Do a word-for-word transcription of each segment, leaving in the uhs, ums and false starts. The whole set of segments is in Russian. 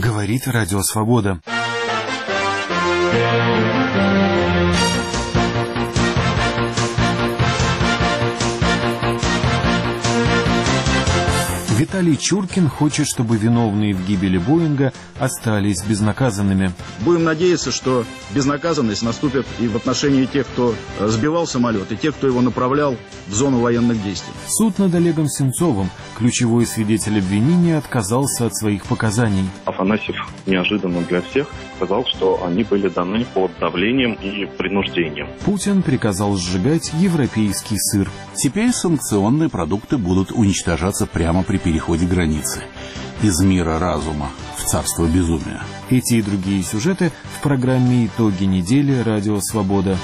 Говорит Радио Свобода. Виталий Чуркин хочет, чтобы виновные в гибели Боинга остались безнаказанными. Будем надеяться, что безнаказанность наступит и в отношении тех, кто сбивал самолет, и тех, кто его направлял в зону военных действий. Суд над Олегом Сенцовым, ключевой свидетель обвинения, отказался от своих показаний. Афанасьев неожиданно для всех сказал, что они были даны под давлением и принуждением. Путин приказал сжигать европейский сыр. Теперь санкционные продукты будут уничтожаться прямо при переходе границы. Из мира разума в царство безумия. Эти и другие сюжеты в программе «Итоги недели» Радио Свобода.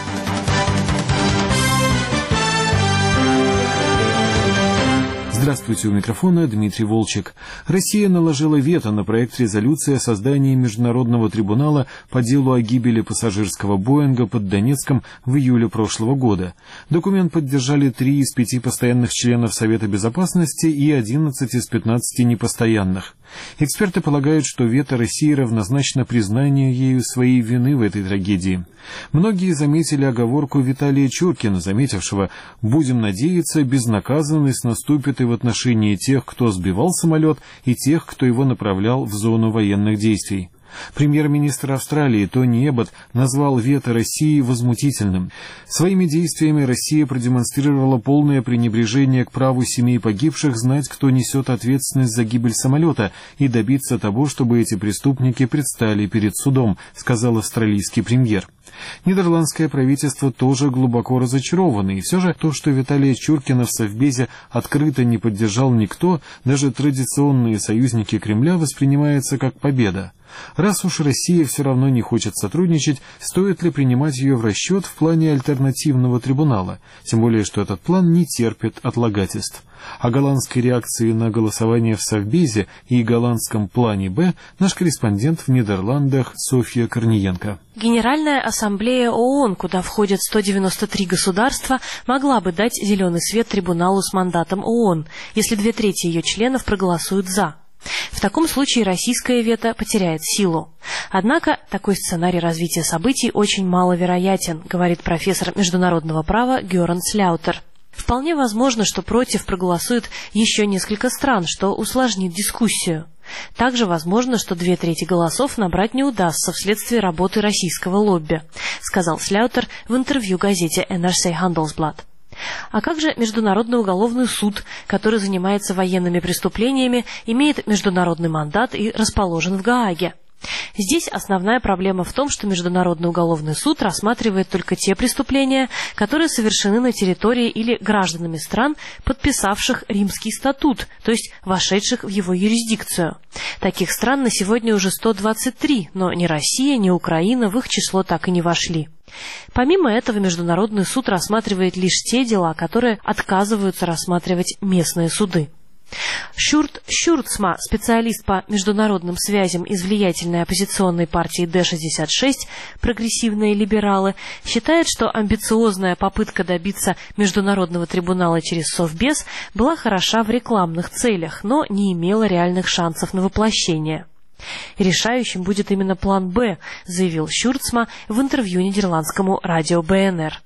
Здравствуйте, у микрофона Дмитрий Волчек. Россия наложила вето на проект резолюции о создании Международного трибунала по делу о гибели пассажирского Боинга под Донецком в июле прошлого года. Документ поддержали три из пяти постоянных членов Совета Безопасности и одиннадцать из пятнадцати непостоянных. Эксперты полагают, что вето России равнозначно признанию ею своей вины в этой трагедии. Многие заметили оговорку Виталия Чуркина, заметившего: «Будем надеяться, безнаказанность наступит и в отношении тех, кто сбивал самолет, и тех, кто его направлял в зону военных действий». Премьер-министр Австралии Тони Эббот назвал вето России возмутительным. Своими действиями Россия продемонстрировала полное пренебрежение к праву семей погибших знать, кто несет ответственность за гибель самолета, и добиться того, чтобы эти преступники предстали перед судом, сказал австралийский премьер. Нидерландское правительство тоже глубоко разочаровано, и все же то, что Виталия Чуркина в Совбезе открыто не поддержал никто, даже традиционные союзники Кремля, воспринимается как победа. Раз уж Россия все равно не хочет сотрудничать, стоит ли принимать ее в расчет в плане альтернативного трибунала, тем более что этот план не терпит отлагательств. О голландской реакции на голосование в Совбезе и голландском плане «Б» наш корреспондент в Нидерландах Софья Корниенко. Генеральная ассамблея ООН, куда входят сто девяносто три государства, могла бы дать зеленый свет трибуналу с мандатом ООН, если две трети ее членов проголосуют «за». В таком случае российское вето потеряет силу. Однако такой сценарий развития событий очень маловероятен, говорит профессор международного права Гёран Сляутер. Вполне возможно, что против проголосует еще несколько стран, что усложнит дискуссию. Также возможно, что две трети голосов набрать не удастся вследствие работы российского лобби, сказал Сляутер в интервью газете эн эр си Handelsblad. А как же Международный уголовный суд, который занимается военными преступлениями, имеет международный мандат и расположен в Гааге? Здесь основная проблема в том, что Международный уголовный суд рассматривает только те преступления, которые совершены на территории или гражданами стран, подписавших Римский статут, то есть вошедших в его юрисдикцию. Таких стран на сегодня уже сто двадцать три, но ни Россия, ни Украина в их число так и не вошли. Помимо этого, Международный суд рассматривает лишь те дела, которые отказываются рассматривать местные суды. Шурт Шурцма, специалист по международным связям из влиятельной оппозиционной партии Дэ шестьдесят шесть, прогрессивные либералы, считает, что амбициозная попытка добиться международного трибунала через Совбез была хороша в рекламных целях, но не имела реальных шансов на воплощение. Решающим будет именно план «Б», заявил Шурцма в интервью нидерландскому радио Бэ Эн Эр.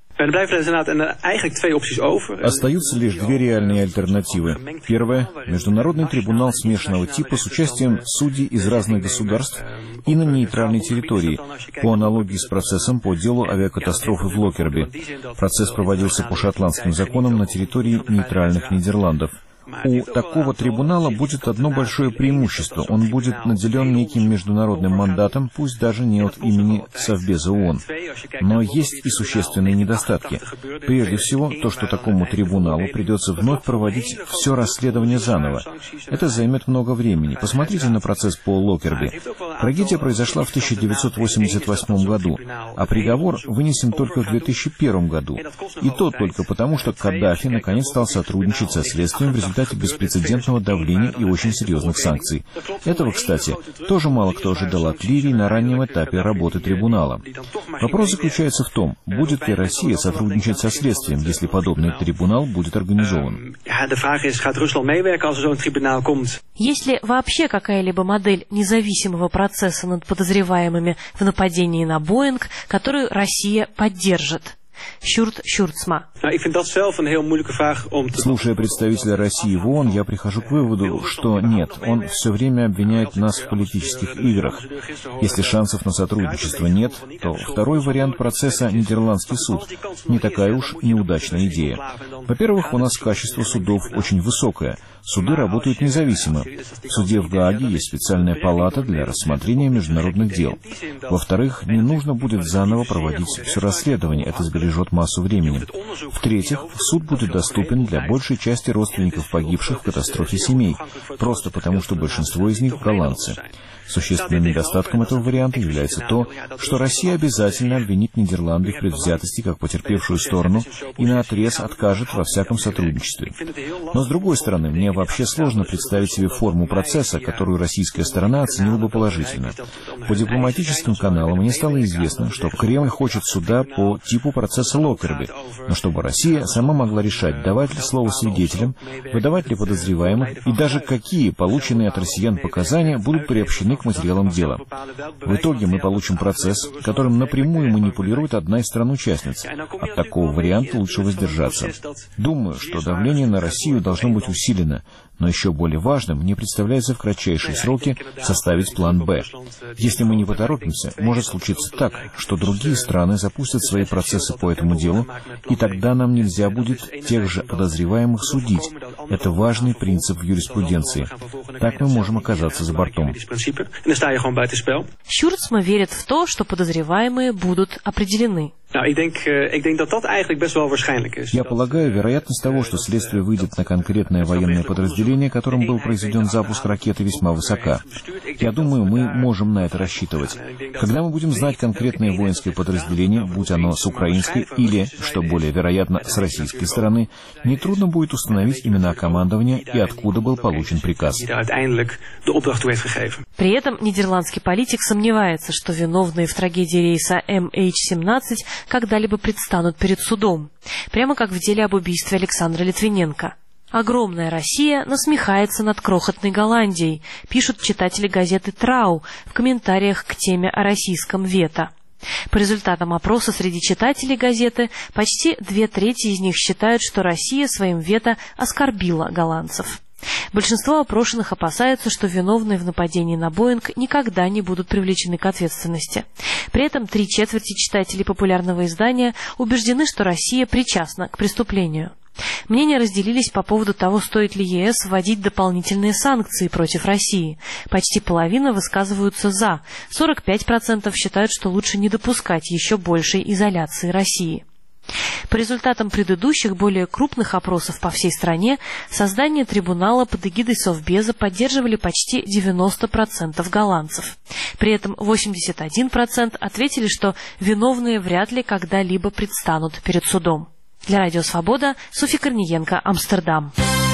Остаются лишь две реальные альтернативы. Первая – международный трибунал смешанного типа с участием судей из разных государств и на нейтральной территории, по аналогии с процессом по делу авиакатастрофы в Локерби. Процесс проводился по шотландским законам на территории нейтральных Нидерландов. У такого трибунала будет одно большое преимущество. Он будет наделен неким международным мандатом, пусть даже не от имени Совбеза ООН. Но есть и существенные недостатки. Прежде всего, то, что такому трибуналу придется вновь проводить все расследование заново. Это займет много времени. Посмотрите на процесс по Локерби. Трагедия произошла в тысяча девятьсот восемьдесят восьмом году, а приговор вынесен только в две тысячи первом году. И то только потому, что Каддафи наконец стал сотрудничать со следствием, в результате результате беспрецедентного давления и очень серьезных санкций. Этого, кстати, тоже мало кто ожидал от Ливии на раннем этапе работы трибунала. Вопрос заключается в том, будет ли Россия сотрудничать со следствием, если подобный трибунал будет организован. Есть ли вообще какая-либо модель независимого процесса над подозреваемыми в нападении на Боинг, которую Россия поддержит? Sjoerd Sjoerdsma. Слушая представителя России в ООН, я прихожу к выводу, что нет, он все время обвиняет нас в политических играх. Если шансов на сотрудничество нет, то второй вариант процесса — Нидерландский суд. Не такая уж неудачная идея. Во-первых, у нас качество судов очень высокое. Суды работают независимо. В суде в Гааге есть специальная палата для рассмотрения международных дел. Во-вторых, не нужно будет заново проводить все расследование. Это сбережет массу времени. В-третьих, суд будет доступен для большей части родственников погибших в катастрофе семей, просто потому что большинство из них голландцы. Существенным недостатком этого варианта является то, что Россия обязательно обвинит Нидерланды в предвзятости как потерпевшую сторону и наотрез откажет во всяком сотрудничестве. Но, с другой стороны, мне вообще сложно представить себе форму процесса, которую российская сторона оценила бы положительно. По дипломатическим каналам мне стало известно, что Кремль хочет суда по типу процесса Локкерби, но чтобы Россия сама могла решать, давать ли слово свидетелям, выдавать ли подозреваемых и даже какие полученные от россиян показания будут приобщены к материалам дела. В итоге мы получим процесс, которым напрямую манипулирует одна из стран-участниц. От такого варианта лучше воздержаться. Думаю, что давление на Россию должно быть усилено, но еще более важным мне представляется в кратчайшие сроки составить план «Б». Если мы не поторопимся, может случиться так, что другие страны запустят свои процессы по этому делу, и тогда нам нельзя будет тех же подозреваемых судить. Это важный принцип в юриспруденции. Так мы можем оказаться за бортом. Sjoerdsma верит в то, что подозреваемые будут определены. Я полагаю, вероятность того, что следствие выйдет на конкретное военное подразделение, которым был произведен запуск ракеты, весьма высока. Я думаю, мы можем на это рассчитывать. Когда мы будем знать конкретное воинское подразделение, будь оно с украинской или, что более вероятно, с российской стороны, нетрудно будет установить имена командования и откуда был получен приказ. При этом нидерландский политик сомневается, что виновные в трагедии рейса эм эйч семнадцать когда-либо предстанут перед судом, прямо как в деле об убийстве Александра Литвиненко. Огромная Россия насмехается над крохотной Голландией, пишут читатели газеты «Трау» в комментариях к теме о российском вето. По результатам опроса среди читателей газеты почти две трети из них считают, что Россия своим вето оскорбила голландцев. Большинство опрошенных опасаются, что виновные в нападении на Боинг никогда не будут привлечены к ответственности. При этом три четверти читателей популярного издания убеждены, что Россия причастна к преступлению. Мнения разделились по поводу того, стоит ли е эс вводить дополнительные санкции против России. Почти половина высказываются «за», сорок пять процентов считают, что лучше не допускать еще большей изоляции России. По результатам предыдущих, более крупных опросов по всей стране, создание трибунала под эгидой Совбеза поддерживали почти девяносто процентов голландцев. При этом восемьдесят один процент ответили, что виновные вряд ли когда-либо предстанут перед судом. Для Радио Свобода, Софья Корниенко, Амстердам.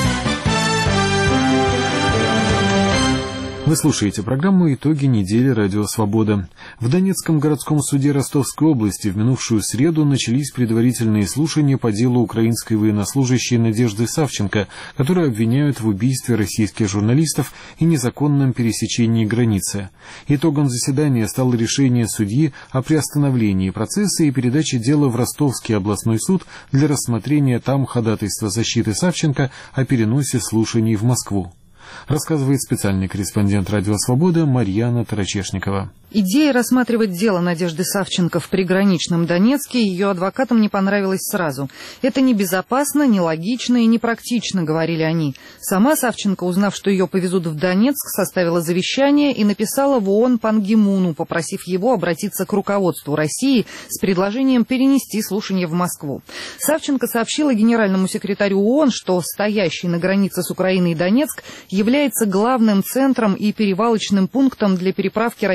Вы слушаете программу «Итоги недели. Радио Свобода». В Донецком городском суде Ростовской области в минувшую среду начались предварительные слушания по делу украинской военнослужащей Надежды Савченко, которую обвиняют в убийстве российских журналистов и незаконном пересечении границы. Итогом заседания стало решение судьи о приостановлении процесса и передаче дела в Ростовский областной суд для рассмотрения там ходатайства защиты Савченко о переносе слушаний в Москву. Рассказывает специальный корреспондент «Радио Свобода» Марьяна Тарачешникова. Идея рассматривать дело Надежды Савченко в приграничном Донецке ее адвокатам не понравилась сразу. Это небезопасно, нелогично и непрактично, говорили они. Сама Савченко, узнав, что ее повезут в Донецк, составила завещание и написала в ООН Пан Ги Муну, попросив его обратиться к руководству России с предложением перенести слушание в Москву. Савченко сообщила генеральному секретарю ООН, что стоящий на границе с Украиной Донецк является главным центром и перевалочным пунктом для переправки российского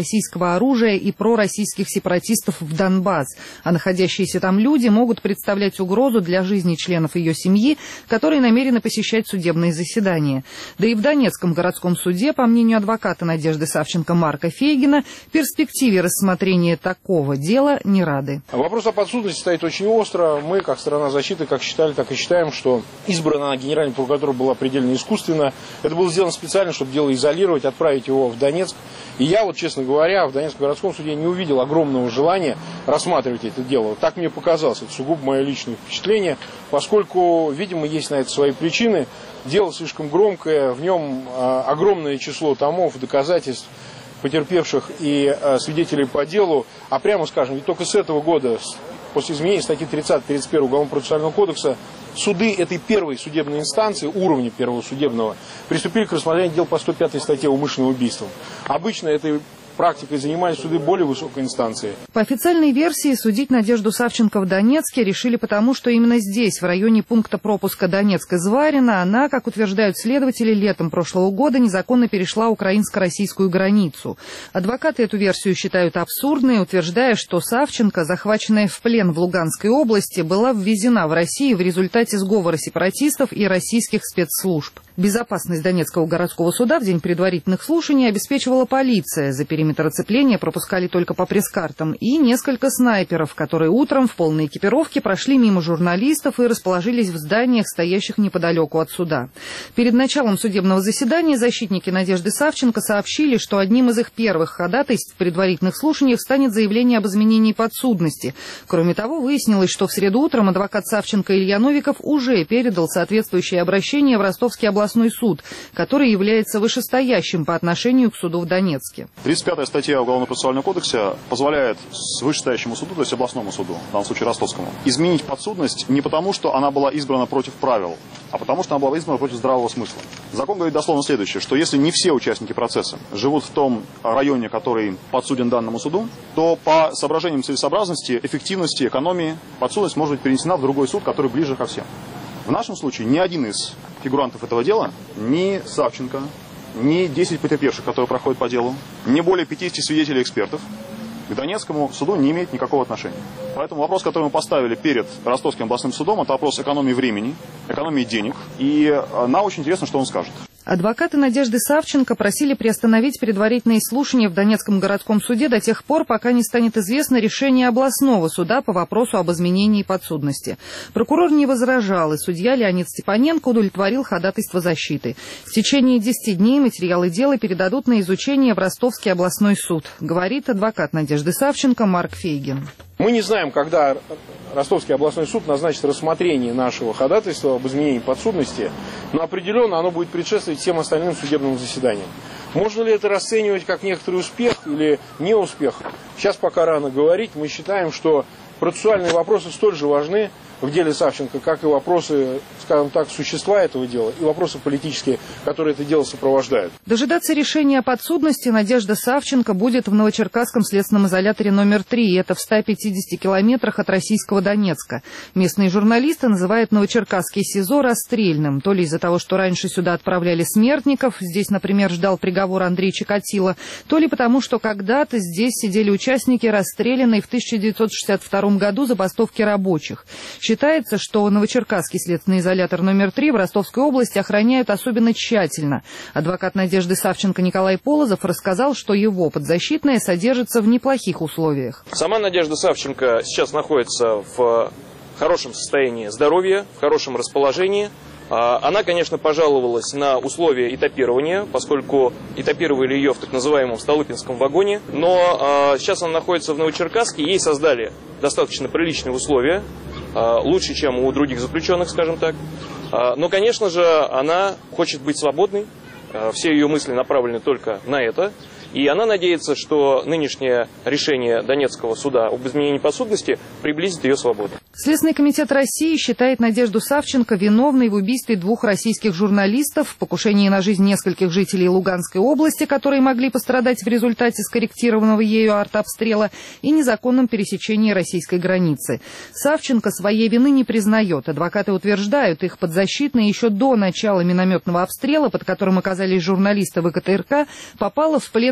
российского оружия и пророссийских сепаратистов в Донбасс, а находящиеся там люди могут представлять угрозу для жизни членов ее семьи, которые намерены посещать судебные заседания. Да и в Донецком городском суде, по мнению адвоката Надежды Савченко Марка Фейгина, перспективе рассмотрения такого дела не рады. Вопрос о подсудности стоит очень остро. Мы, как сторона защиты, как считали, так и считаем, что избрана генеральная прокуратура была предельно искусственно. Это было сделано специально, чтобы дело изолировать, отправить его в Донецк. И я, вот, честно говоря, в Донецком городском суде не увидел огромного желания рассматривать это дело. Так мне показалось, это сугубо мое личное впечатление, поскольку, видимо, есть на это свои причины. Дело слишком громкое, в нем э, огромное число томов, доказательств, потерпевших и э, свидетелей по делу. А прямо скажем, ведь только с этого года, после изменения статьи тридцать тридцать один Уголовного процессуального кодекса, суды этой первой судебной инстанции, уровня первого судебного, приступили к рассмотрению дел по сто пятой статье умышленного убийства. Обычно этой практикой занимались суды более высокой инстанции. По официальной версии, судить Надежду Савченко в Донецке решили потому, что именно здесь, в районе пункта пропуска Донецк-Изварино, она, как утверждают следователи, летом прошлого года незаконно перешла украинско-российскую границу. Адвокаты эту версию считают абсурдной, утверждая, что Савченко, захваченная в плен в Луганской области, была ввезена в Россию в результате сговора сепаратистов и российских спецслужб. Безопасность Донецкого городского суда в день предварительных слушаний обеспечивала полиция. За периметр оцепления пропускали только по пресс-картам и несколько снайперов, которые утром в полной экипировке прошли мимо журналистов и расположились в зданиях, стоящих неподалеку от суда. Перед началом судебного заседания защитники Надежды Савченко сообщили, что одним из их первых ходатайств в предварительных слушаниях станет заявление об изменении подсудности. Кроме того, выяснилось, что в среду утром адвокат Савченко Илья Новиков уже передал соответствующее обращение в Ростовский областной суд, который является вышестоящим по отношению к суду в Донецке. тридцать пятая статья Уголовного процессуального кодекса позволяет вышестоящему суду, то есть областному суду, в данном случае ростовскому, изменить подсудность не потому, что она была избрана против правил, а потому, что она была избрана против здравого смысла. Закон говорит дословно следующее, что если не все участники процесса живут в том районе, который подсуден данному суду, то по соображениям целесообразности, эффективности, экономии подсудность может быть перенесена в другой суд, который ближе ко всем. В нашем случае ни один из фигурантов этого дела, ни Савченко, ни десять потерпевших, которые проходят по делу, ни более пятидесяти свидетелей и экспертов к Донецкому суду не имеет никакого отношения. Поэтому вопрос, который мы поставили перед Ростовским областным судом, это вопрос экономии времени, экономии денег. И нам очень интересно, что он скажет. Адвокаты Надежды Савченко просили приостановить предварительные слушания в Донецком городском суде до тех пор, пока не станет известно решение областного суда по вопросу об изменении подсудности. Прокурор не возражал, и судья Леонид Степаненко удовлетворил ходатайство защиты. В течение десяти дней материалы дела передадут на изучение в Ростовский областной суд, говорит адвокат Надежды Савченко Марк Фейгин. Мы не знаем, когда Ростовский областной суд назначит рассмотрение нашего ходатайства об изменении подсудности, но определенно оно будет предшествовать всем остальным судебным заседаниям. Можно ли это расценивать как некоторый успех или неуспех? Сейчас пока рано говорить. Мы считаем, что процессуальные вопросы столь же важны в деле Савченко, как и вопросы, скажем так, существа этого дела и вопросы политические, которые это дело сопровождают. Дожидаться решения о подсудности Надежда Савченко будет в Новочеркасском следственном изоляторе номер три. Это в ста пятидесяти километрах от российского Донецка. Местные журналисты называют Новочеркасский СИЗО расстрельным. То ли из-за того, что раньше сюда отправляли смертников, здесь, например, ждал приговор Андрей Чикатило, то ли потому, что когда-то здесь сидели участники расстрелянной в тысяча девятьсот шестьдесят втором году забастовки рабочих. Считается, что Новочеркасский следственный изолятор номер три в Ростовской области охраняют особенно тщательно. Адвокат Надежды Савченко Николай Полозов рассказал, что его подзащитная содержится в неплохих условиях. Сама Надежда Савченко сейчас находится в хорошем состоянии здоровья, в хорошем расположении. Она, конечно, пожаловалась на условия этапирования, поскольку этапировали ее в так называемом Столыпинском вагоне. Но сейчас она находится в Новочеркасске, ей создали достаточно приличные условия, лучше, чем у других заключенных, скажем так. Но, конечно же, она хочет быть свободной, все ее мысли направлены только на это. И она надеется, что нынешнее решение Донецкого суда об изменении подсудности приблизит ее свободу. Следственный комитет России считает Надежду Савченко виновной в убийстве двух российских журналистов, в покушении на жизнь нескольких жителей Луганской области, которые могли пострадать в результате скорректированного ею артобстрела, и незаконном пересечении российской границы. Савченко своей вины не признает. Адвокаты утверждают, их подзащитная еще до начала минометного обстрела, под которым оказались журналисты ВКТРК, попала в плен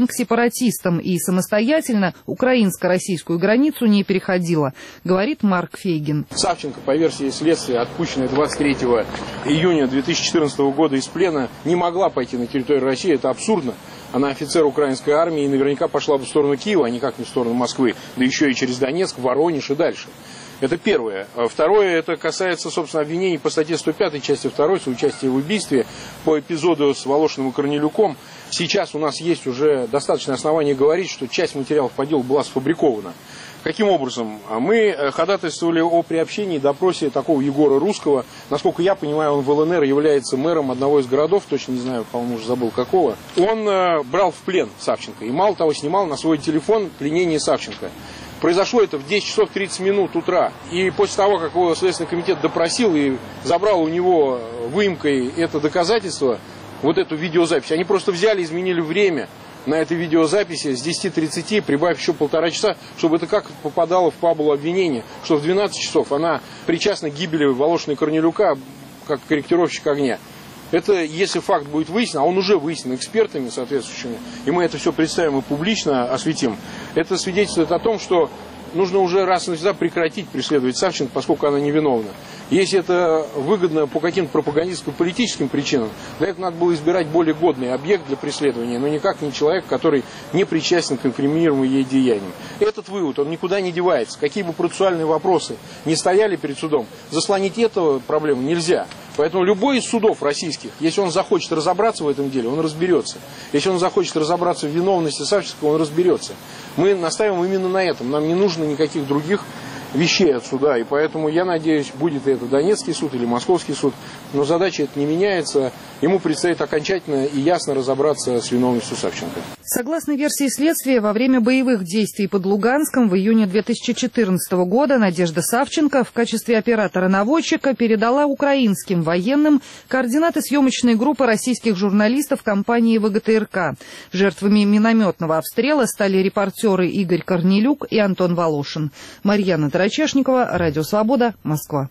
к сепаратистам и самостоятельно украинско-российскую границу не переходила, говорит Марк Фейгин. Савченко, по версии следствия, отпущенная двадцать третьего июня две тысячи четырнадцатого года из плена, не могла пойти на территорию России. Это абсурдно. Она офицер украинской армии и наверняка пошла бы в сторону Киева, а никак не в сторону Москвы, да еще и через Донецк, Воронеж и дальше. Это первое. Второе, это касается, собственно, обвинений по статье сто пятой, части второй, соучастие в убийстве по эпизоду с Волошиным и Корнелюком. Сейчас у нас есть уже достаточное основание говорить, что часть материалов по делу была сфабрикована. Каким образом? Мы ходатайствовали о приобщении и допросе такого Егора Русского. Насколько я понимаю, он в ЛНР является мэром одного из городов, точно не знаю, по-моему, уже забыл какого. Он э, брал в плен Савченко и, мало того, снимал на свой телефон пленение Савченко. Произошло это в десять часов тридцать минут утра. И после того, как его Следственный комитет допросил и забрал у него выемкой это доказательство, вот эту видеозапись, они просто взяли, изменили время на этой видеозаписи с десяти тридцати, прибавив еще полтора часа, чтобы это как попадало в фабулу обвинения, что в двенадцать часов она причастна к гибели Волошина и Корнелюка как корректировщик огня. Это если факт будет выяснен, а он уже выяснен экспертами соответствующими, и мы это все представим и публично осветим, это свидетельствует о том, что нужно уже раз и навсегда прекратить преследовать Савченко, поскольку она невиновна. Если это выгодно по каким-то пропагандистско-политическим причинам, для этого надо было избирать более годный объект для преследования, но никак не человек, который не причастен к инкриминируемым ей деяниям. Этот вывод, он никуда не девается. Какие бы процессуальные вопросы не стояли перед судом, заслонить эту проблему нельзя. Поэтому любой из судов российских, если он захочет разобраться в этом деле, он разберется. Если он захочет разобраться в виновности Савченко, он разберется. Мы настаиваем именно на этом. Нам не нужно никаких других вещей от суда. И поэтому, я надеюсь, будет это Донецкий суд или Московский суд. Но задача эта не меняется. Ему предстоит окончательно и ясно разобраться с виновностью Савченко. Согласно версии следствия, во время боевых действий под Луганском в июне две тысячи четырнадцатого года Надежда Савченко в качестве оператора-наводчика передала украинским военным координаты съемочной группы российских журналистов компании ВГТРК. Жертвами минометного обстрела стали репортеры Игорь Корнелюк и Антон Волошин. Марьяна Тарачешникова, Радио Свобода, Москва.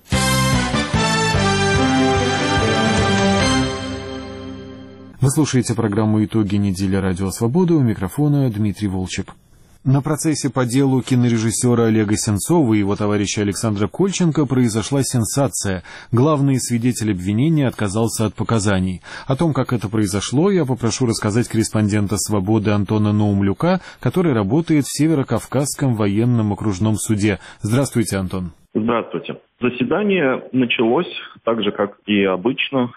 Вы слушаете программу «Итоги недели Радио Свобода», у микрофона Дмитрий Волчек. На процессе по делу кинорежиссера Олега Сенцова и его товарища Александра Кольченко произошла сенсация. Главный свидетель обвинения отказался от показаний. О том, как это произошло, я попрошу рассказать корреспондента «Свободы» Антона Наумлюка, который работает в Северокавказском военном окружном суде. Здравствуйте, Антон. Здравствуйте. Заседание началось так же, как и обычно,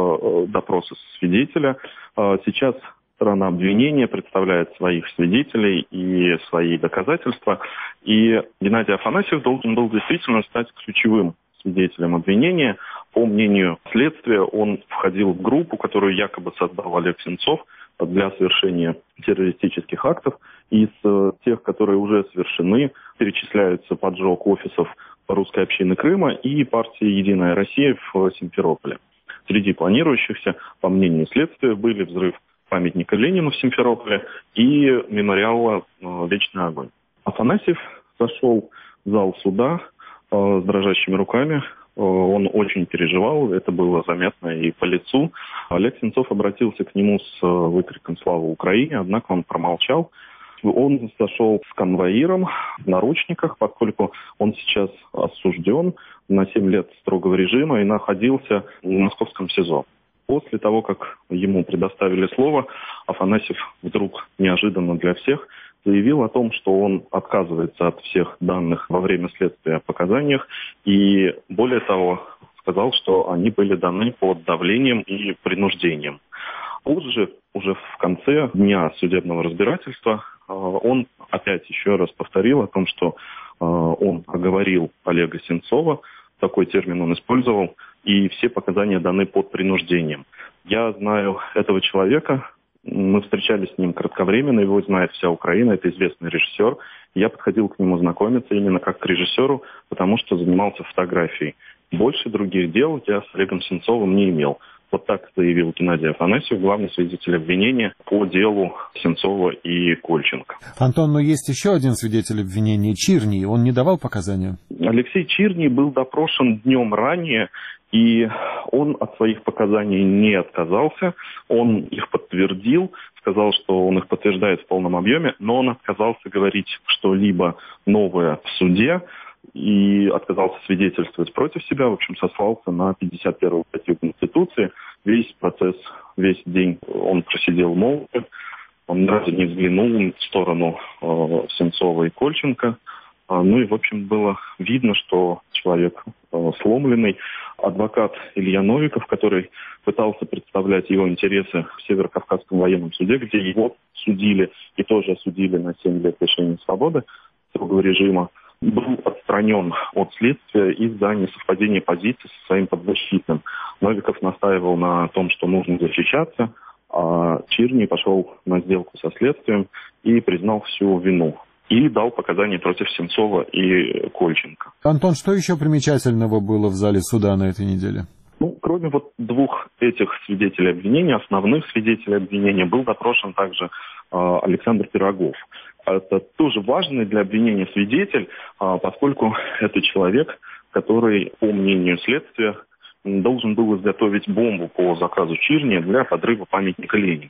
с допроса свидетеля. Сейчас сторона обвинения представляет своих свидетелей и свои доказательства. И Геннадий Афанасьев должен был действительно стать ключевым свидетелем обвинения. По мнению следствия, он входил в группу, которую якобы создал Олег Сенцов для совершения террористических актов. Из тех, которые уже совершены, перечисляются поджог офисов русской общины Крыма и партии «Единая Россия» в Симферополе. Среди планирующихся, по мнению следствия, были взрыв памятника Ленину в Симферополе и мемориала «Вечный огонь». Афанасьев зашел в зал суда с дрожащими руками. Он очень переживал, это было заметно и по лицу. Олег Сенцов обратился к нему с выкриком «Слава Украине!», однако он промолчал. Он зашел с конвоиром в наручниках, поскольку он сейчас осужден на семь лет строгого режима и находился в московском СИЗО. После того, как ему предоставили слово, Афанасьев вдруг неожиданно для всех заявил о том, что он отказывается от всех данных во время следствия о показаниях и, более того, сказал, что они были даны под давлением и принуждением. Позже, уже в конце дня судебного разбирательства, он опять еще раз повторил о том, что он оговорил Олега Сенцова, такой термин он использовал, и все показания даны под принуждением. Я знаю этого человека, мы встречались с ним кратковременно, его знает вся Украина, это известный режиссер. Я подходил к нему знакомиться именно как к режиссеру, потому что занимался фотографией. Больше других дел я с Олегом Сенцовым не имел. Вот так заявил Геннадий Афанасьев, главный свидетель обвинения по делу Сенцова и Кольченко. Антон, но есть еще один свидетель обвинения, Чирний. Он не давал показания? Алексей Чирний был допрошен днем ранее, И он от своих показаний не отказался, он их подтвердил, сказал, что он их подтверждает в полном объеме, но он отказался говорить что-либо новое в суде и отказался свидетельствовать против себя, в общем, сослался на пятьдесят первую статью Конституции. Весь процесс, весь день он просидел молча, он ни разу не взглянул в сторону э, Сенцова и Кольченко. Ну и, в общем, было видно, что человек э, сломленный. Адвокат Илья Новиков, который пытался представлять его интересы в Северокавказском военном суде, где его судили и тоже осудили на семь лет лишения свободы строгого режима, был отстранен от следствия из-за несовпадения позиций со своим подзащитным. Новиков настаивал на том, что нужно защищаться, а Чирни пошел на сделку со следствием и признал всю вину. И дал показания против Сенцова и Кольченко. Антон, что еще примечательного было в зале суда на этой неделе? Ну, кроме вот двух этих свидетелей обвинения, основных свидетелей обвинения, был допрошен также э, Александр Пирогов. Это тоже важный для обвинения свидетель, э, поскольку это человек, который, по мнению следствия, должен был изготовить бомбу по заказу Чирни для подрыва памятника Ленину.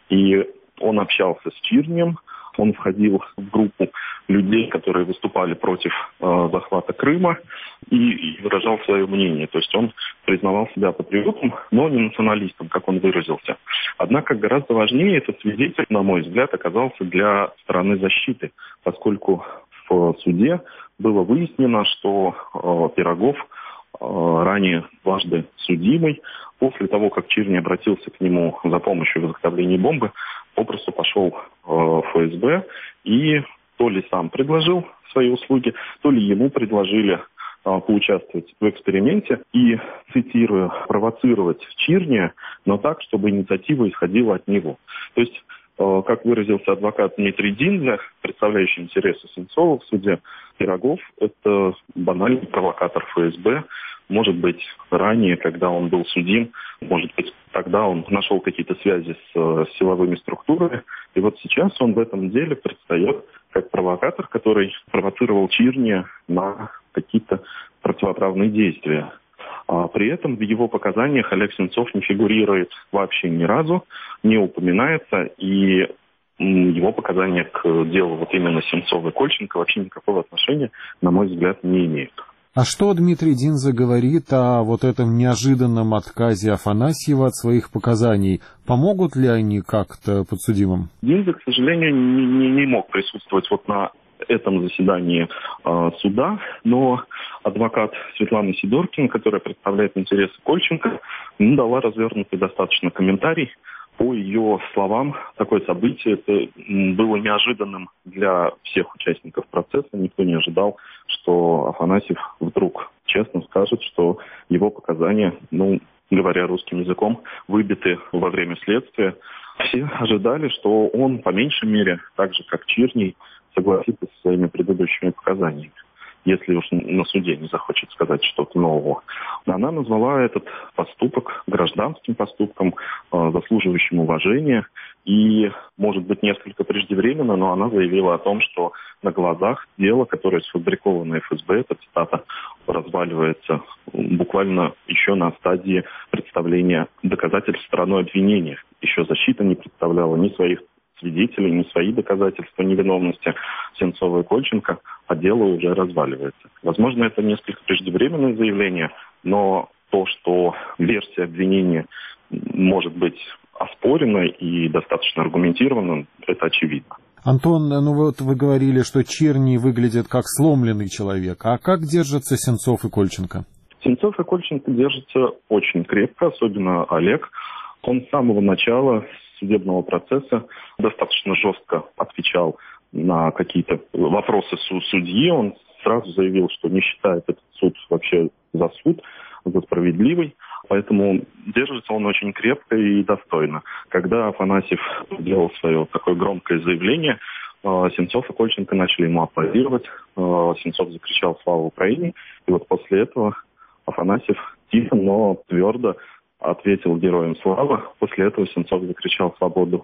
И он общался с Чирнием. Он входил в группу людей, которые выступали против э, захвата Крыма и, и выражал свое мнение. То есть он признавал себя патриотом, но не националистом, как он выразился. Однако гораздо важнее этот свидетель, на мой взгляд, оказался для стороны защиты, поскольку в суде было выяснено, что э, Пирогов, э, ранее дважды судимый, после того, как Чирни обратился к нему за помощью в изготовлении бомбы, попросту пошел э, в эф эс бэ и то ли сам предложил свои услуги, то ли ему предложили э, поучаствовать в эксперименте и, цитирую, провоцировать Чирни, но так, чтобы инициатива исходила от него. То есть, э, как выразился адвокат Дмитрий Динзя, представляющий интересы Сенцова в суде, Пирогов – это банальный провокатор эф эс бэ. Может быть, ранее, когда он был судим, может быть, тогда он нашел какие-то связи с, с силовыми структурами. И вот сейчас он в этом деле предстает как провокатор, который провоцировал Чирни на какие-то противоправные действия. А при этом в его показаниях Олег Сенцов не фигурирует вообще ни разу, не упоминается, и его показания к делу вот именно Сенцова и Кольченко вообще никакого отношения, на мой взгляд, не имеют. А что Дмитрий Динза говорит о вот этом неожиданном отказе Афанасьева от своих показаний? Помогут ли они как-то подсудимым? Динза, к сожалению, не, не, не мог присутствовать вот на этом заседании э, суда, но адвокат Светлана Сидоркина, которая представляет интересы Кольченко, ну, дала развернутый достаточно комментарий. По ее словам, такое событие это было неожиданным для всех участников процесса. Никто не ожидал, что Афанасьев вдруг честно скажет, что его показания, ну, говоря русским языком, выбиты во время следствия. Все ожидали, что он, по меньшей мере, так же, как Чирни, согласится со своими предыдущими показаниями, если уж на суде не захочет сказать что-то нового. Она назвала этот поступок гражданским поступком, заслуживающим уважения, и, может быть, несколько преждевременно, но она заявила о том, что на глазах дело, которое сфабриковано эф эс бэ, эта цитата, разваливается буквально еще на стадии представления доказательств стороной обвинения. Еще защита не представляла ни своих свидетелей, ни свои доказательства невиновности Сенцова и Кольченко, а дело уже разваливается. Возможно, это несколько преждевременное заявление, но то, что версия обвинения может быть оспорена и достаточно аргументирована, это очевидно. Антон, ну вот вы говорили, что Чирни выглядит как сломленный человек. А как держатся Сенцов и Кольченко? Сенцов и Кольченко держатся очень крепко, особенно Олег. Он с самого начала судебного процесса достаточно жестко отвечал на какие-то вопросы судьи. Он сразу заявил, что не считает этот суд вообще за суд, за справедливый. Поэтому держится он очень крепко и достойно. Когда Афанасьев сделал свое такое громкое заявление, Сенцов и Кольченко начали ему аплодировать. Сенцов закричал «Слава Украине!». И вот после этого Афанасьев тихо, но твердо ответил героям славы. После этого Сенцов закричал «Свободу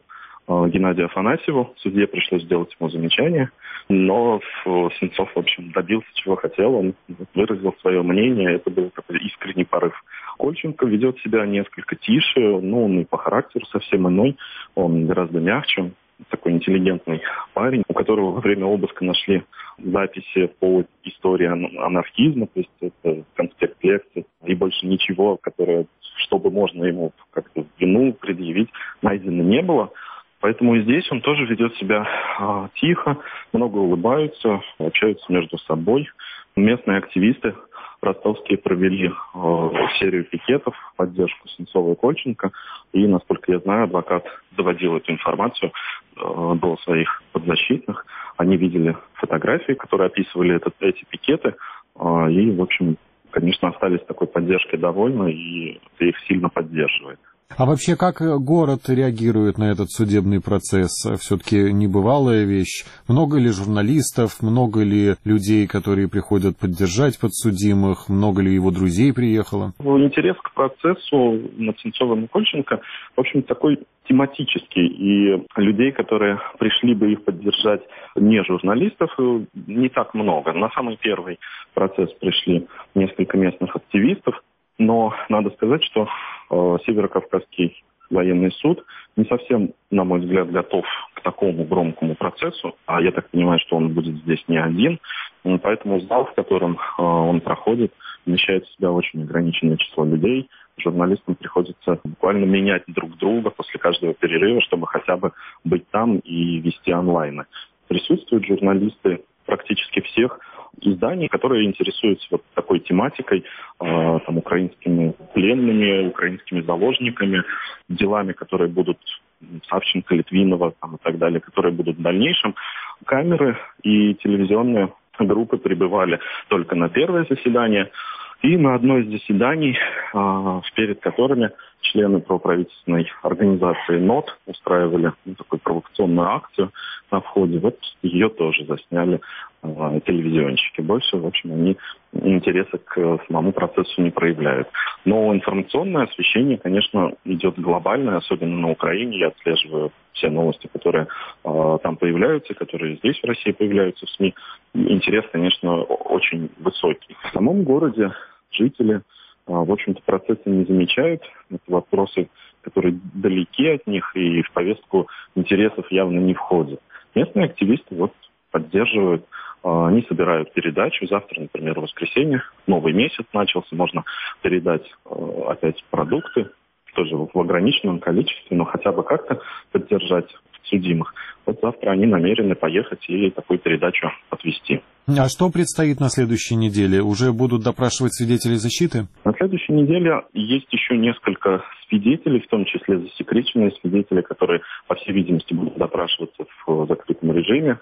Геннадию Афанасьеву. Судье пришлось сделать ему замечание, но Сенцов, в общем, добился, чего хотел. Он выразил свое мнение, это был такой искренний порыв. Кольченко ведет себя несколько тише, ну, он и по характеру совсем иной, он гораздо мягче. Такой интеллигентный парень, у которого во время обыска нашли записи по истории анархизма, то есть это конспект лекций, и больше ничего, которое, чтобы можно ему как-то вину предъявить, найдено не было. Поэтому и здесь он тоже ведет себя а, тихо, много улыбаются, общаются между собой. Местные активисты ростовские провели э, серию пикетов в поддержку Сенцова и Кольченко. И, насколько я знаю, адвокат доводил эту информацию э, до своих подзащитных. Они видели фотографии, которые описывали этот, эти пикеты. Э, и, в общем, конечно, остались такой поддержкой довольны, и это их сильно поддерживает. А вообще, как город реагирует на этот судебный процесс? Все-таки небывалая вещь. Много ли журналистов, много ли людей, которые приходят поддержать подсудимых, много ли его друзей приехало? Интерес к процессу над Сенцовым и Кольченко, в общем, такой тематический. И людей, которые пришли бы их поддержать, не журналистов, не так много. На самый первый процесс пришли несколько местных активистов. Но надо сказать, что э, Северокавказский военный суд не совсем, на мой взгляд, готов к такому громкому процессу. А я так понимаю, что он будет здесь не один. Поэтому зал, в котором э, он проходит, вмещает в себя очень ограниченное число людей. Журналистам приходится буквально менять друг друга после каждого перерыва, чтобы хотя бы быть там и вести онлайны. Присутствуют журналисты практически всех изданий, которые интересуются вот такой тематикой, э, там, украинскими пленными, украинскими заложниками, делами, которые будут Савченко, Литвинова там, и так далее, которые будут в дальнейшем. Камеры и телевизионные группы прибывали только на первое заседание и на одно из заседаний, э, перед которыми члены проправительственной организации НОТ устраивали ну, такую провокационную акцию на входе. Вот ее тоже засняли э, телевизионщики. Больше, в общем, они интереса к самому процессу не проявляют. Но информационное освещение, конечно, идет глобальное, особенно на Украине. Я отслеживаю все новости, которые э, там появляются, которые здесь в России появляются в СМИ. Интерес, конечно, очень высокий. В самом городе жители в общем-то, процессы не замечают. Это вопросы, которые далеки от них и в повестку интересов явно не входят. Местные активисты вот поддерживают, они собирают передачу. Завтра, например, в воскресенье, новый месяц начался, можно передать опять продукты, тоже в ограниченном количестве, но хотя бы как-то поддержать судимых. Вот завтра они намерены поехать и такую передачу отвезти. А что предстоит на следующей неделе? Уже будут допрашивать свидетелей защиты? На следующей неделе есть еще несколько свидетелей, в том числе засекреченные свидетели, которые, по всей видимости, будут допрашиваться в закрытом режиме.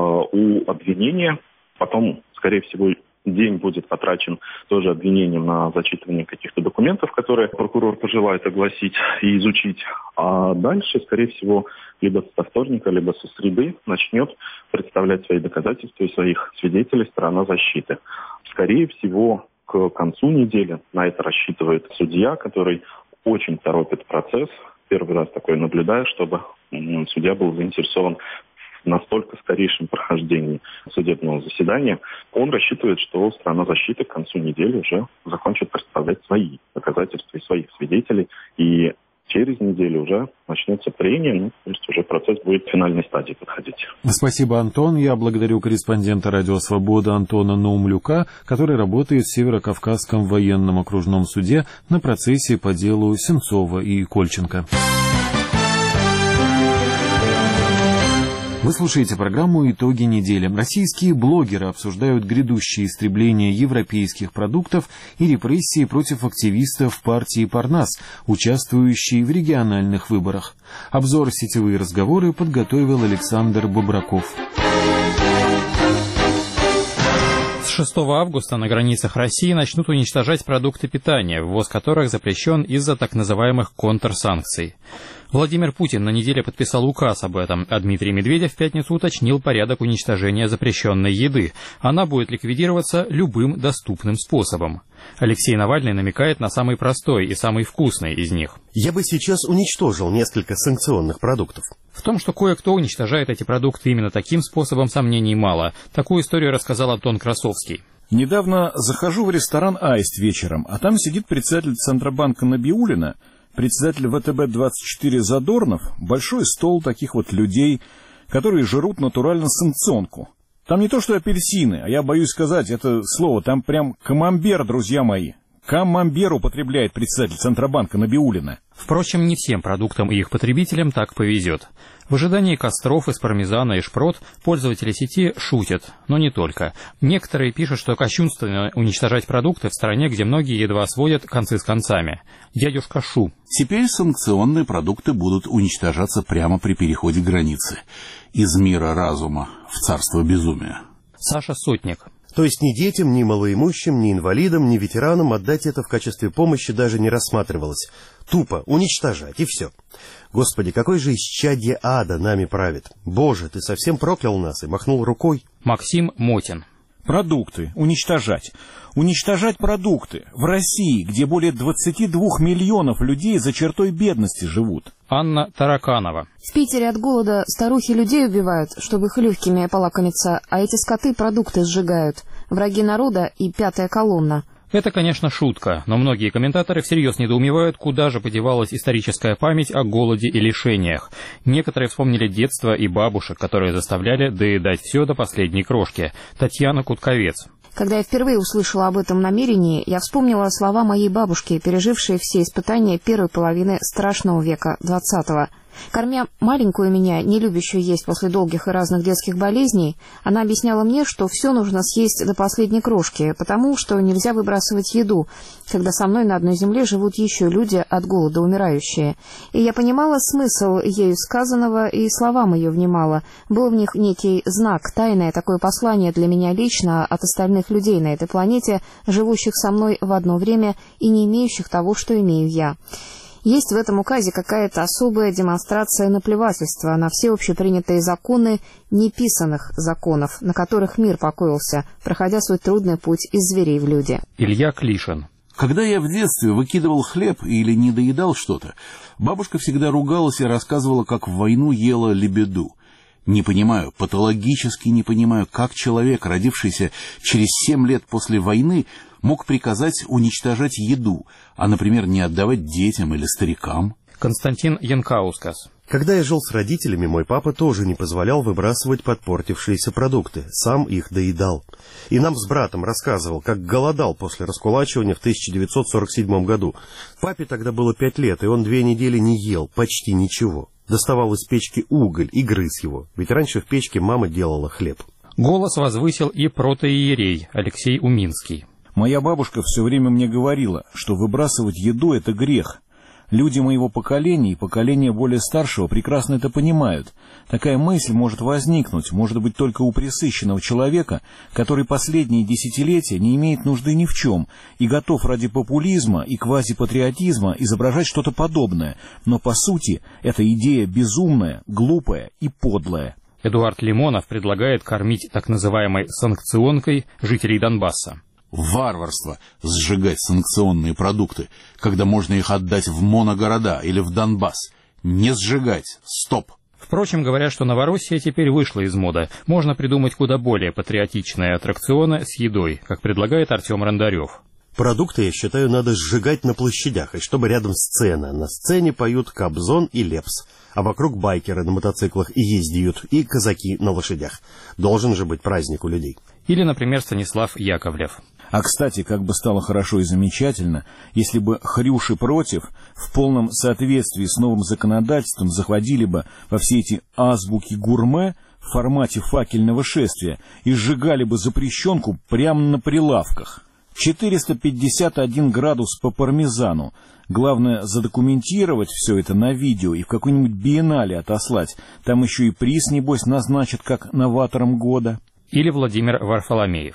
У обвинения потом, скорее всего, день будет потрачен тоже обвинением на зачитывание каких-то документов, которые прокурор пожелает огласить и изучить. А дальше, скорее всего, либо со вторника, либо со среды начнет представлять свои доказательства и своих свидетелей сторона защиты. Скорее всего, к концу недели на это рассчитывает судья, который очень торопит процесс. Первый раз такое наблюдаю, чтобы судья был заинтересован настолько скорейшем прохождении судебного заседания. Он рассчитывает, что сторона защиты к концу недели уже закончит представлять свои доказательства и своих свидетелей. И через неделю уже начнется прения, ну, то есть уже процесс будет к финальной стадии подходить. Спасибо, Антон. Я благодарю корреспондента «Радио Свобода» Антона Наумлюка, который работает в Северокавказском военном окружном суде на процессе по делу Сенцова и Кольченко. Вы слушаете программу «Итоги недели». Российские блогеры обсуждают грядущее истребление европейских продуктов и репрессии против активистов партии «Парнас», участвующей в региональных выборах. Обзор «Сетевые разговоры» подготовил Александр Бобраков. С шестого августа на границах России начнут уничтожать продукты питания, ввоз которых запрещен из-за так называемых контрсанкций. Владимир Путин на неделе подписал указ об этом, а Дмитрий Медведев в пятницу уточнил порядок уничтожения запрещенной еды. Она будет ликвидироваться любым доступным способом. Алексей Навальный намекает на самый простой и самый вкусный из них. Я бы сейчас уничтожил несколько санкционных продуктов. В том, что кое-кто уничтожает эти продукты именно таким способом, сомнений мало. Такую историю рассказал Антон Красовский. Недавно захожу в ресторан «Аист» вечером, а там сидит председатель Центробанка Набиуллина, председатель вэ тэ бэ двадцать четыре Задорнов, большой стол таких вот людей, которые жрут натурально санкционку. Там не то что апельсины, а я боюсь сказать это слово, там прям камамбер, друзья мои. Камамбер употребляет председатель Центробанка Набиуллина. Впрочем, не всем продуктам и их потребителям так повезет. В ожидании костров из пармезана и шпрот пользователи сети шутят, но не только. Некоторые пишут, что кощунственно уничтожать продукты в стране, где многие едва сводят концы с концами. Дядюшка Шу. Теперь санкционные продукты будут уничтожаться прямо при переходе границы. Из мира разума в царство безумия. Саша Сотник. То есть ни детям, ни малоимущим, ни инвалидам, ни ветеранам отдать это в качестве помощи даже не рассматривалось. Тупо уничтожать, и все. Господи, какой же исчадье ада нами правит. Боже, ты совсем проклял нас и махнул рукой. Максим Мотин. Продукты уничтожать. Уничтожать продукты в России, где более двадцати двух миллионов людей за чертой бедности живут. Анна Тараканова. В Питере от голода старухи людей убивают, чтобы их легкими полакомиться, а эти скоты продукты сжигают. Враги народа и пятая колонна. Это, конечно, шутка, но многие комментаторы всерьез недоумевают, куда же подевалась историческая память о голоде и лишениях. Некоторые вспомнили детство и бабушек, которые заставляли доедать все до последней крошки. Татьяна Кутковец. Когда я впервые услышала об этом намерении, я вспомнила слова моей бабушки, пережившей все испытания первой половины страшного века двадцатого. Кормя маленькую меня, не любящую есть после долгих и разных детских болезней, она объясняла мне, что все нужно съесть до последней крошки, потому что нельзя выбрасывать еду, когда со мной на одной земле живут еще люди от голода умирающие. И я понимала смысл ею сказанного и словам ее внимала. Был в них некий знак, тайное такое послание для меня лично от остальных людей на этой планете, живущих со мной в одно время и не имеющих того, что имею я. Есть в этом указе какая-то особая демонстрация наплевательства на все общепринятые законы неписанных законов, на которых мир покоился, проходя свой трудный путь из зверей в люди. Илья Клишин. Когда я в детстве выкидывал хлеб или не доедал что-то, бабушка всегда ругалась и рассказывала, как в войну ела лебеду. Не понимаю, патологически не понимаю, как человек, родившийся через семь лет после войны, мог приказать уничтожать еду, а, например, не отдавать детям или старикам. Константин Янкаускас. Когда я жил с родителями, мой папа тоже не позволял выбрасывать подпортившиеся продукты, сам их доедал. И нам с братом рассказывал, как голодал после раскулачивания в тысяча девятьсот сорок седьмом году. Папе тогда было пять лет, и он две недели не ел, почти ничего. Доставал из печки уголь и грыз его, ведь раньше в печке мама делала хлеб. Голос возвысил и протоиерей Алексей Уминский. Моя бабушка все время мне говорила, что выбрасывать еду — это грех. Люди моего поколения и поколения более старшего прекрасно это понимают. Такая мысль может возникнуть, может быть, только у пресыщенного человека, который последние десятилетия не имеет нужды ни в чем и готов ради популизма и квазипатриотизма изображать что-то подобное. Но, по сути, эта идея безумная, глупая и подлая. Эдуард Лимонов предлагает кормить так называемой санкционкой жителей Донбасса. Варварство сжигать санкционные продукты, когда можно их отдать в моногорода или в Донбасс. Не сжигать. Стоп. Впрочем, говорят, что Новороссия теперь вышла из моды. Можно придумать куда более патриотичные аттракционы с едой, как предлагает Артем Рандарев. Продукты, я считаю, надо сжигать на площадях, и чтобы рядом сцена. На сцене поют Кобзон и Лепс, а вокруг байкеры на мотоциклах и ездят, и казаки на лошадях. Должен же быть праздник у людей. Или, например, Станислав Яковлев. А, кстати, как бы стало хорошо и замечательно, если бы хрюши против в полном соответствии с новым законодательством заходили бы во все эти азбуки гурме в формате факельного шествия и сжигали бы запрещенку прямо на прилавках. четыреста пятьдесят один градус по пармезану. Главное задокументировать все это на видео и в какой-нибудь биеннале отослать. Там еще и приз, небось, назначат как новатором года. Или Владимир Варфоломеев.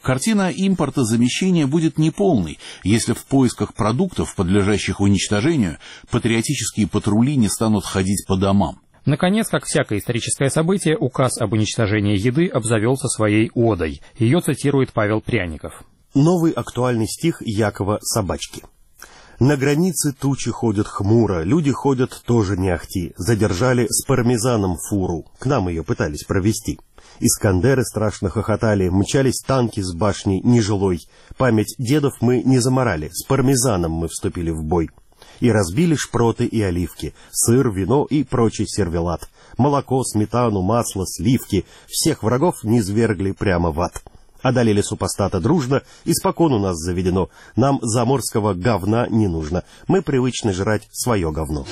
Картина импортозамещения будет неполной, если в поисках продуктов, подлежащих уничтожению, патриотические патрули не станут ходить по домам. Наконец, как всякое историческое событие, указ об уничтожении еды обзавелся своей одой. Ее цитирует Павел Пряников. Новый актуальный стих Якова Собачки. «На границе тучи ходят хмуро, люди ходят тоже не ахти. Задержали с пармезаном фуру, к нам ее пытались провести. Искандеры страшно хохотали, мчались танки с башни нежилой. Память дедов мы не заморали, с пармезаном мы вступили в бой. И разбили шпроты и оливки, сыр, вино и прочий сервелат. Молоко, сметану, масло, сливки. Всех врагов низвергли прямо в ад. Одолели супостата дружно, испокон у нас заведено. Нам заморского говна не нужно. Мы привычны жрать свое говно».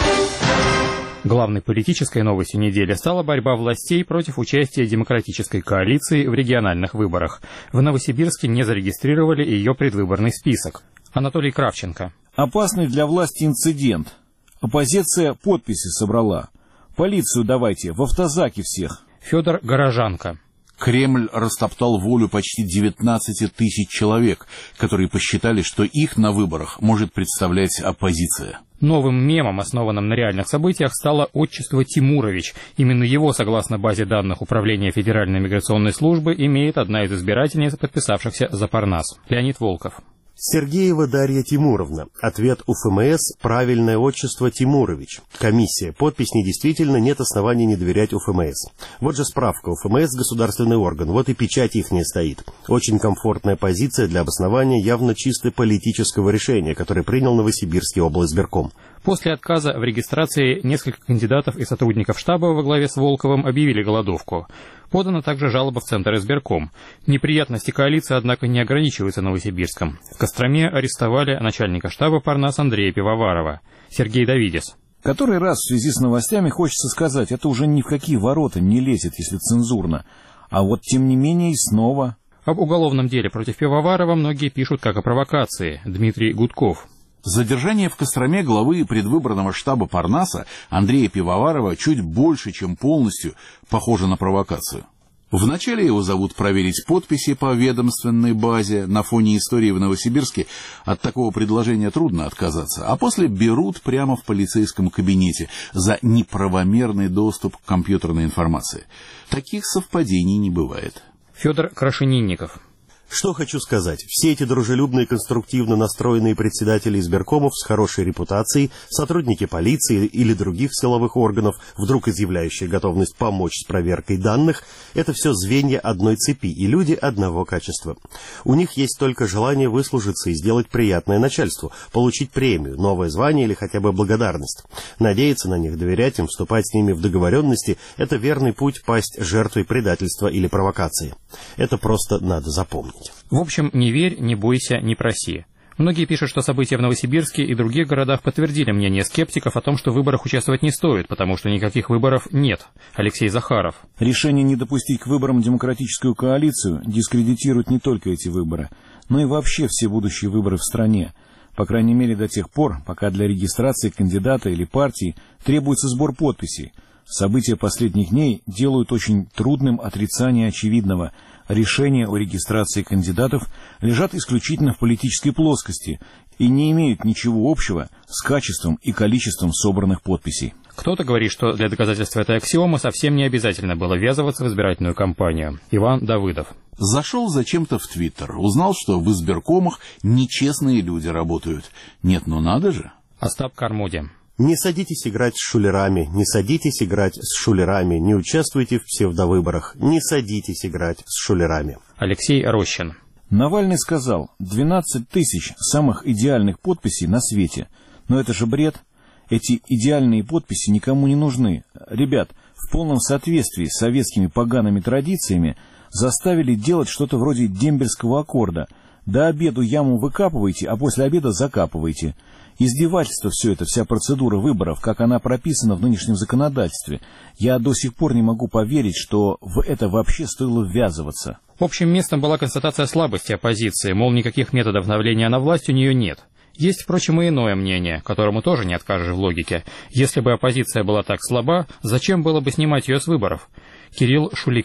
Главной политической новостью недели стала борьба властей против участия демократической коалиции в региональных выборах. В Новосибирске не зарегистрировали ее предвыборный список. Анатолий Кравченко. Опасный для власти инцидент. Оппозиция подписи собрала. Полицию давайте, в автозаке всех. Федор Горожанко. Кремль растоптал волю почти девятнадцати тысяч человек, которые посчитали, что их на выборах может представлять оппозиция. Новым мемом, основанным на реальных событиях, стало отчество Тимурович. Именно его, согласно базе данных Управления Федеральной миграционной службы, имеет одна из избирательниц, подписавшихся за Парнас. Леонид Волков. Сергеева Дарья Тимуровна. Ответ УФМС. Правильное отчество Тимурович. Комиссия. Подпись недействительна, нет оснований не доверять УФМС. Вот же справка. УФМС – государственный орган. Вот и печать их не стоит. Очень комфортная позиция для обоснования явно чисто политического решения, которое принял Новосибирский облсбирком. После отказа в регистрации несколько кандидатов и сотрудников штаба во главе с Волковым объявили голодовку. Подана также жалоба в Центр избирком. Неприятности коалиции, однако, не ограничиваются Новосибирском. В Костроме арестовали начальника штаба Парнас Андрея Пивоварова. Сергей Давидис. Который раз в связи с новостями хочется сказать, это уже ни в какие ворота не лезет, если цензурно. А вот тем не менее и снова. Об уголовном деле против Пивоварова многие пишут как о провокации. Дмитрий Гудков. Задержание в Костроме главы предвыборного штаба Парнаса Андрея Пивоварова чуть больше, чем полностью похоже на провокацию. Вначале его зовут проверить подписи по ведомственной базе. На фоне истории в Новосибирске от такого предложения трудно отказаться. А после берут прямо в полицейском кабинете за неправомерный доступ к компьютерной информации. Таких совпадений не бывает. Федор Крашенинников. Что хочу сказать. Все эти дружелюбные, конструктивно настроенные председатели избиркомов с хорошей репутацией, сотрудники полиции или других силовых органов, вдруг изъявляющие готовность помочь с проверкой данных, это все звенья одной цепи и люди одного качества. У них есть только желание выслужиться и сделать приятное начальству, получить премию, новое звание или хотя бы благодарность. Надеяться на них, доверять им, вступать с ними в договоренности – это верный путь пасть жертвой предательства или провокации. Это просто надо запомнить. В общем, не верь, не бойся, не проси. Многие пишут, что события в Новосибирске и других городах подтвердили мнение скептиков о том, что в выборах участвовать не стоит, потому что никаких выборов нет. Алексей Захаров. Решение не допустить к выборам демократическую коалицию дискредитирует не только эти выборы, но и вообще все будущие выборы в стране. По крайней мере до тех пор, пока для регистрации кандидата или партии требуется сбор подписей. События последних дней делают очень трудным отрицание очевидного. Решения о регистрации кандидатов лежат исключительно в политической плоскости и не имеют ничего общего с качеством и количеством собранных подписей. Кто-то говорит, что для доказательства этой аксиомы совсем не обязательно было ввязываться в избирательную кампанию. Иван Давыдов. Зашел зачем-то в Твиттер, узнал, что в избиркомах нечестные люди работают. Нет, ну надо же. Остап Кармуди. Не садитесь играть с шулерами, не садитесь играть с шулерами, не участвуйте в псевдовыборах, не садитесь играть с шулерами. Алексей Рощин. Навальный сказал, двенадцать тысяч самых идеальных подписей на свете. Но это же бред. Эти идеальные подписи никому не нужны. Ребят, в полном соответствии с советскими погаными традициями заставили делать что-то вроде дембельского аккорда. До обеду яму выкапываете, а после обеда закапываете. Издевательство все это, вся процедура выборов, как она прописана в нынешнем законодательстве. Я до сих пор не могу поверить, что в это вообще стоило ввязываться. Общим местом была констатация слабости оппозиции, мол, никаких методов давления на власть у нее нет. Есть, впрочем, и иное мнение, которому тоже не откажешь в логике. Если бы оппозиция была так слаба, зачем было бы снимать ее с выборов? Кирилл Шулика.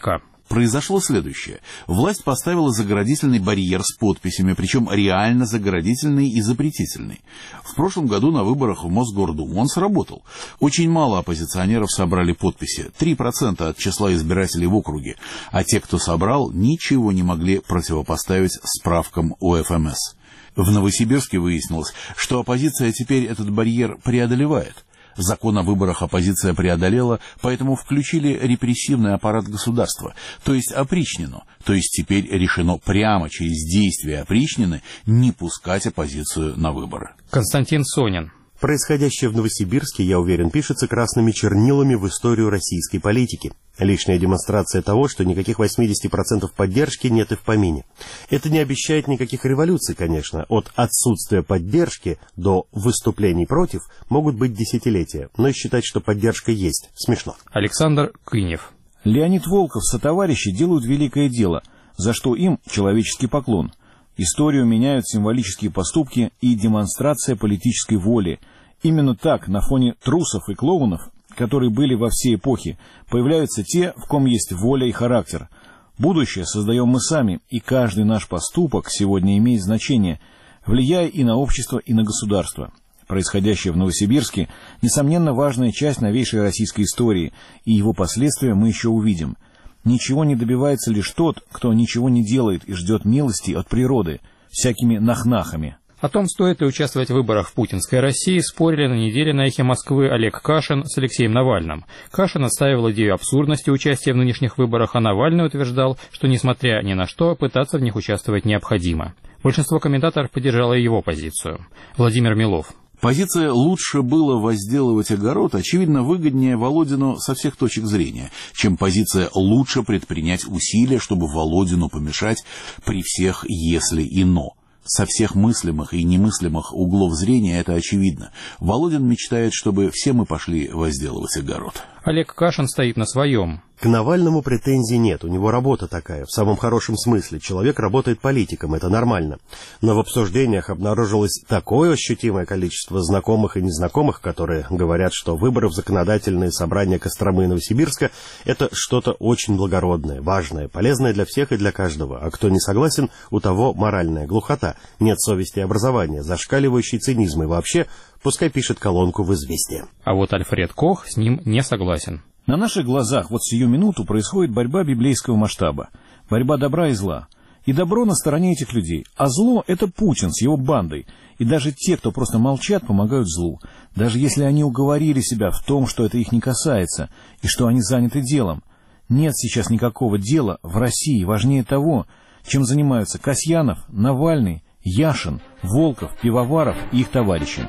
Произошло следующее. Власть поставила заградительный барьер с подписями, причем реально заградительный и запретительный. В прошлом году на выборах в Мосгордуму он сработал. Очень мало оппозиционеров собрали подписи, три процента от числа избирателей в округе, а те, кто собрал, ничего не могли противопоставить справкам о эф эм эс. В Новосибирске выяснилось, что оппозиция теперь этот барьер преодолевает. Закон о выборах оппозиция преодолела, поэтому включили репрессивный аппарат государства, то есть опричнину, то есть теперь решено прямо через действия опричнины не пускать оппозицию на выборы. Константин Сонин. Происходящее в Новосибирске, я уверен, пишется красными чернилами в историю российской политики. Лишняя демонстрация того, что никаких восемьдесят процентов поддержки нет и в помине. Это не обещает никаких революций, конечно. От отсутствия поддержки до выступлений против могут быть десятилетия. Но и считать, что поддержка есть, смешно. Александр Кынев. Леонид Волков сотоварищи делают великое дело, за что им человеческий поклон. Историю меняют символические поступки и демонстрация политической воли. Именно так, на фоне трусов и клоунов, которые были во все эпохи, появляются те, в ком есть воля и характер. Будущее создаем мы сами, и каждый наш поступок сегодня имеет значение, влияя и на общество, и на государство. Происходящее в Новосибирске, несомненно, важная часть новейшей российской истории, и его последствия мы еще увидим. Ничего не добивается лишь тот, кто ничего не делает и ждет милости от природы, всякими нахнахами. О том, стоит ли участвовать в выборах в путинской России, спорили на неделе на «Эхе Москвы» Олег Кашин с Алексеем Навальным. Кашин отстаивал идею абсурдности участия в нынешних выборах, а Навальный утверждал, что, несмотря ни на что, пытаться в них участвовать необходимо. Большинство комментаторов поддержало его позицию. Владимир Милов. Позиция «лучше было возделывать огород» очевидно выгоднее Володину со всех точек зрения, чем позиция «лучше предпринять усилия, чтобы Володину помешать при всех «если» и «но». Со всех мыслимых и немыслимых углов зрения это очевидно. Володин мечтает, чтобы все мы пошли возделывать огород. Олег Кашин стоит на своем. К Навальному претензий нет, у него работа такая, в самом хорошем смысле. Человек работает политиком, это нормально. Но в обсуждениях обнаружилось такое ощутимое количество знакомых и незнакомых, которые говорят, что выборы в законодательные собрания Костромы и Новосибирска – это что-то очень благородное, важное, полезное для всех и для каждого. А кто не согласен, у того моральная глухота, нет совести и образования, зашкаливающий цинизм и вообще пускай пишет колонку в «Известия». А вот Альфред Кох с ним не согласен. На наших глазах вот сию минуту происходит борьба библейского масштаба, борьба добра и зла. И добро на стороне этих людей, а зло — это Путин с его бандой. И даже те, кто просто молчат, помогают злу, даже если они уговорили себя в том, что это их не касается, и что они заняты делом. Нет сейчас никакого дела в России важнее того, чем занимаются Касьянов, Навальный, Яшин, Волков, Пивоваров и их товарищи.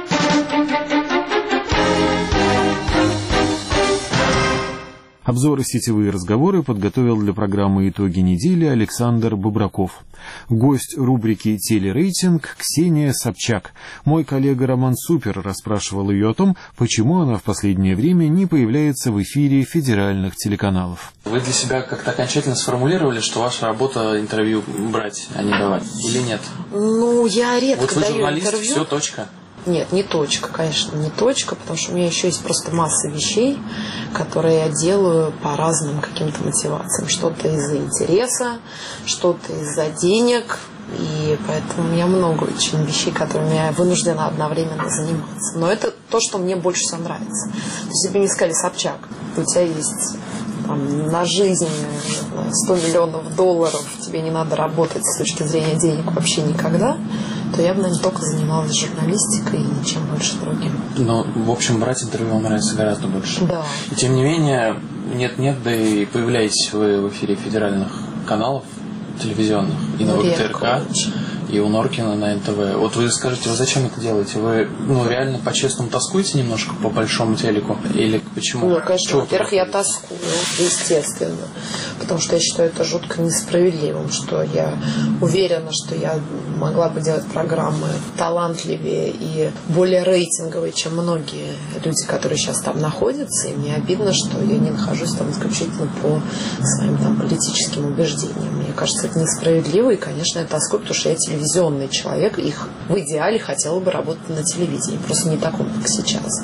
Обзоры «Сетевые разговоры» подготовил для программы «Итоги недели» Александр Бобраков. Гость рубрики «Телерейтинг» Ксения Собчак. Мой коллега Роман Супер расспрашивал ее о том, почему она в последнее время не появляется в эфире федеральных телеканалов. Вы для себя как-то окончательно сформулировали, что ваша работа интервью брать, а не давать, или нет? Ну, я редко вот вы даю журналист, интервью. Все, точка. Нет, не точка, конечно, не точка, потому что у меня еще есть просто масса вещей, которые я делаю по разным каким-то мотивациям. Что-то из-за интереса, что-то из-за денег, и поэтому у меня много очень вещей, которыми я вынуждена одновременно заниматься. Но это то, что мне больше всего нравится. То есть, если бы мне сказали: Собчак, у тебя есть там, на жизнь сто миллионов долларов, тебе не надо работать с точки зрения денег вообще никогда, то я бы, наверное, только занималась журналистикой и ничем больше другим. Но, в общем, брать интервью вам нравится гораздо больше. Да. И тем не менее, нет-нет, да и появляетесь вы в эфире федеральных каналов телевизионных, и на ВГТРК, и у Норкина на эн тэ вэ. Вот вы скажите, вы зачем это делаете? Вы ну, реально по-честному тоскуете немножко по большому телеку? Или почему? Ну, конечно, во-первых, я тоскую, естественно. Потому что я считаю это жутко несправедливым, что я уверена, что я могла бы делать программы талантливее и более рейтинговые, чем многие люди, которые сейчас там находятся. И мне обидно, что я не нахожусь там исключительно по своим там политическим убеждениям. Мне кажется, это несправедливо, и, конечно, я тоскую, потому что я телевизор телевизионный человек, их в идеале хотела бы работать на телевидении, просто не таком, как сейчас.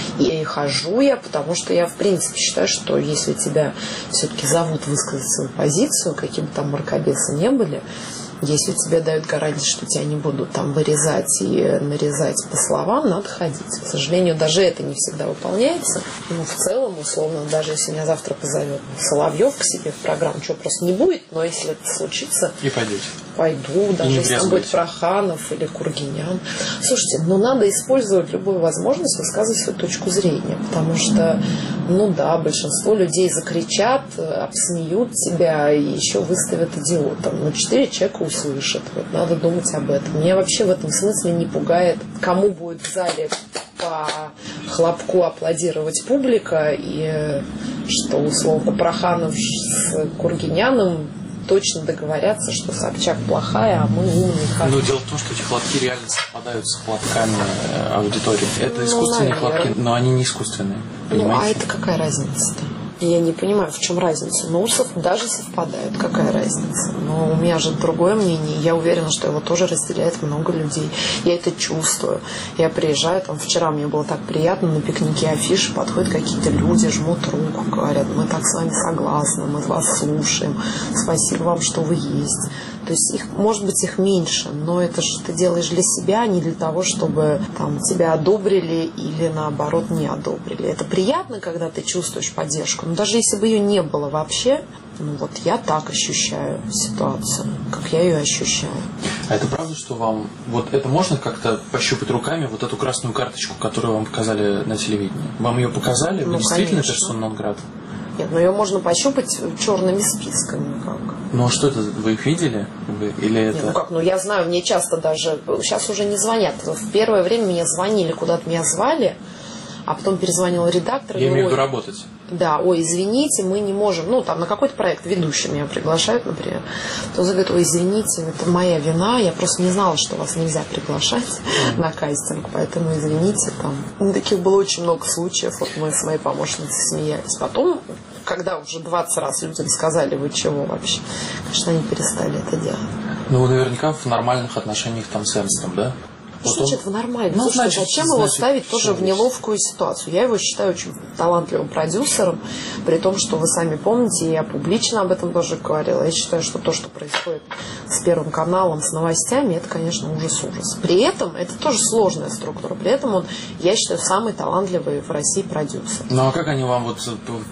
И хожу я, потому что я, в принципе, считаю, что если тебя все-таки зовут высказать свою позицию, каким бы там мракобесы не были, если тебе дают гарантию, что тебя не будут там вырезать и нарезать по словам, надо ходить. К сожалению, даже это не всегда выполняется. Ну, в целом, условно, даже если меня завтра позовет Соловьев к себе в программу, чего просто не будет, но если это случится... И пойдете. Пойду, даже если там будет Проханов или Кургинян. Слушайте, ну надо использовать любую возможность высказывать свою точку зрения, потому что, ну да, большинство людей закричат, обсмеют тебя и еще выставят идиотом. Но четыре человека услышат. Вот, надо думать об этом. Меня вообще в этом смысле не пугает, кому будет в зале по хлопку аплодировать публика, и что, условно, Проханов с Кургиняном точно договорятся, что Собчак плохая, а мы умные. Но дело в том, что эти хлопки реально совпадают с хлопками аудитории. Это искусственные ну, хлопки, но они не искусственные. Ну, а это какая разница-то? Я не понимаю, в чем разница. Ну, даже совпадают, какая разница. Но у меня же другое мнение. Я уверена, что его тоже разделяет много людей. Я это чувствую. Я приезжаю, там вчера мне было так приятно, на пикнике афиши подходят какие-то люди, жмут руку, говорят, мы так с вами согласны, мы вас слушаем, спасибо вам, что вы есть. То есть их, может быть, их меньше, но это же ты делаешь для себя, а не для того, чтобы там, тебя одобрили или наоборот не одобрили. Это приятно, когда ты чувствуешь поддержку, но даже если бы ее не было вообще, ну вот я так ощущаю ситуацию, как я ее ощущаю. А это правда, что вам вот это можно как-то пощупать руками, вот эту красную карточку, которую вам показали на телевидении? Вам ее показали? Вы ну, действительно персона нон грата? Нет, но ее можно пощупать черными списками как. Ну а что это? Вы их видели? Вы, или это... Нет, ну как, ну я знаю, мне часто даже, сейчас уже не звонят. В первое время мне звонили, куда-то меня звали, а потом перезвонил редактор. Я и, имею в ой, виду работать. Да, ой, извините, мы не можем, ну там на какой-то проект ведущий меня приглашают, например. То он говорит, ой, извините, это моя вина, я просто не знала, что вас нельзя приглашать mm-hmm. на кастинг, поэтому извините. Там. Ну, таких было очень много случаев, вот мы с моей помощницей смеялись. Потом, когда уже двадцать раз людям сказали, вы чего вообще, конечно, они перестали это делать. Ну, вы наверняка в нормальных отношениях там с Эрнстом, да? Что вот значит он... в нормальном? Ну, Слушайте, значит, зачем значит, его ставить тоже в неловкую ситуацию? Я его считаю очень талантливым продюсером, при том, что вы сами помните, я публично об этом тоже говорила. Я считаю, что то, что происходит с Первым каналом, с новостями, это, конечно, ужас-ужас. При этом это тоже сложная структура. При этом он, я считаю, самый талантливый в России продюсер. Ну а как они вам вот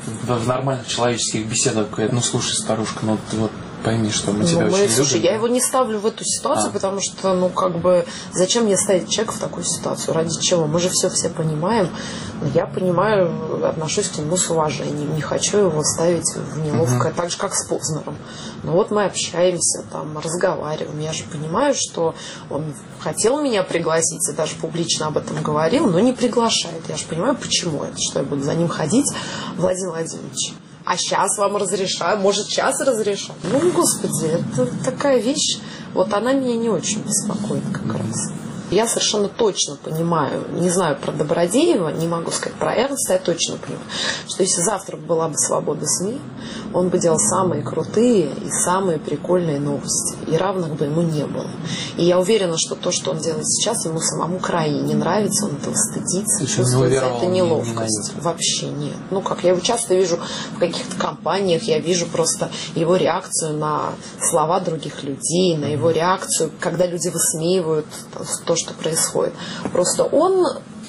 в нормальных человеческих беседах говорят, ну слушай, старушка, ну вот пойми, что мы тебя ну, очень мы, слушай, любим. Я его не ставлю в эту ситуацию, а. потому что, ну, как бы, зачем мне ставить человека в такую ситуацию? Ради чего? Мы же все все понимаем. Я понимаю, отношусь к нему с уважением. Не хочу его ставить в неловкое, uh-huh. так же, как с Познером. Ну, вот мы общаемся, там, разговариваем. Я же понимаю, что он хотел меня пригласить и даже публично об этом говорил, но не приглашает. Я же понимаю, почему это, что я буду за ним ходить, Владимир Владимирович. А сейчас вам разрешаю, может, сейчас разрешат. Ну, господи, это такая вещь, вот она меня не очень беспокоит как раз. Я совершенно точно понимаю, не знаю про Добродеева, не могу сказать про Эрнста, я точно понимаю, что если завтра была бы свобода СМИ, он бы делал самые крутые и самые прикольные новости, и равных бы ему не было. И я уверена, что то, что он делает сейчас, ему самому крайне не нравится, он этого стыдится, чувствует за это неловкость. Не Вообще нет. Ну как, я его часто вижу в каких-то компаниях, я вижу просто его реакцию на слова других людей, на его реакцию, когда люди высмеивают то, что происходит. Просто он,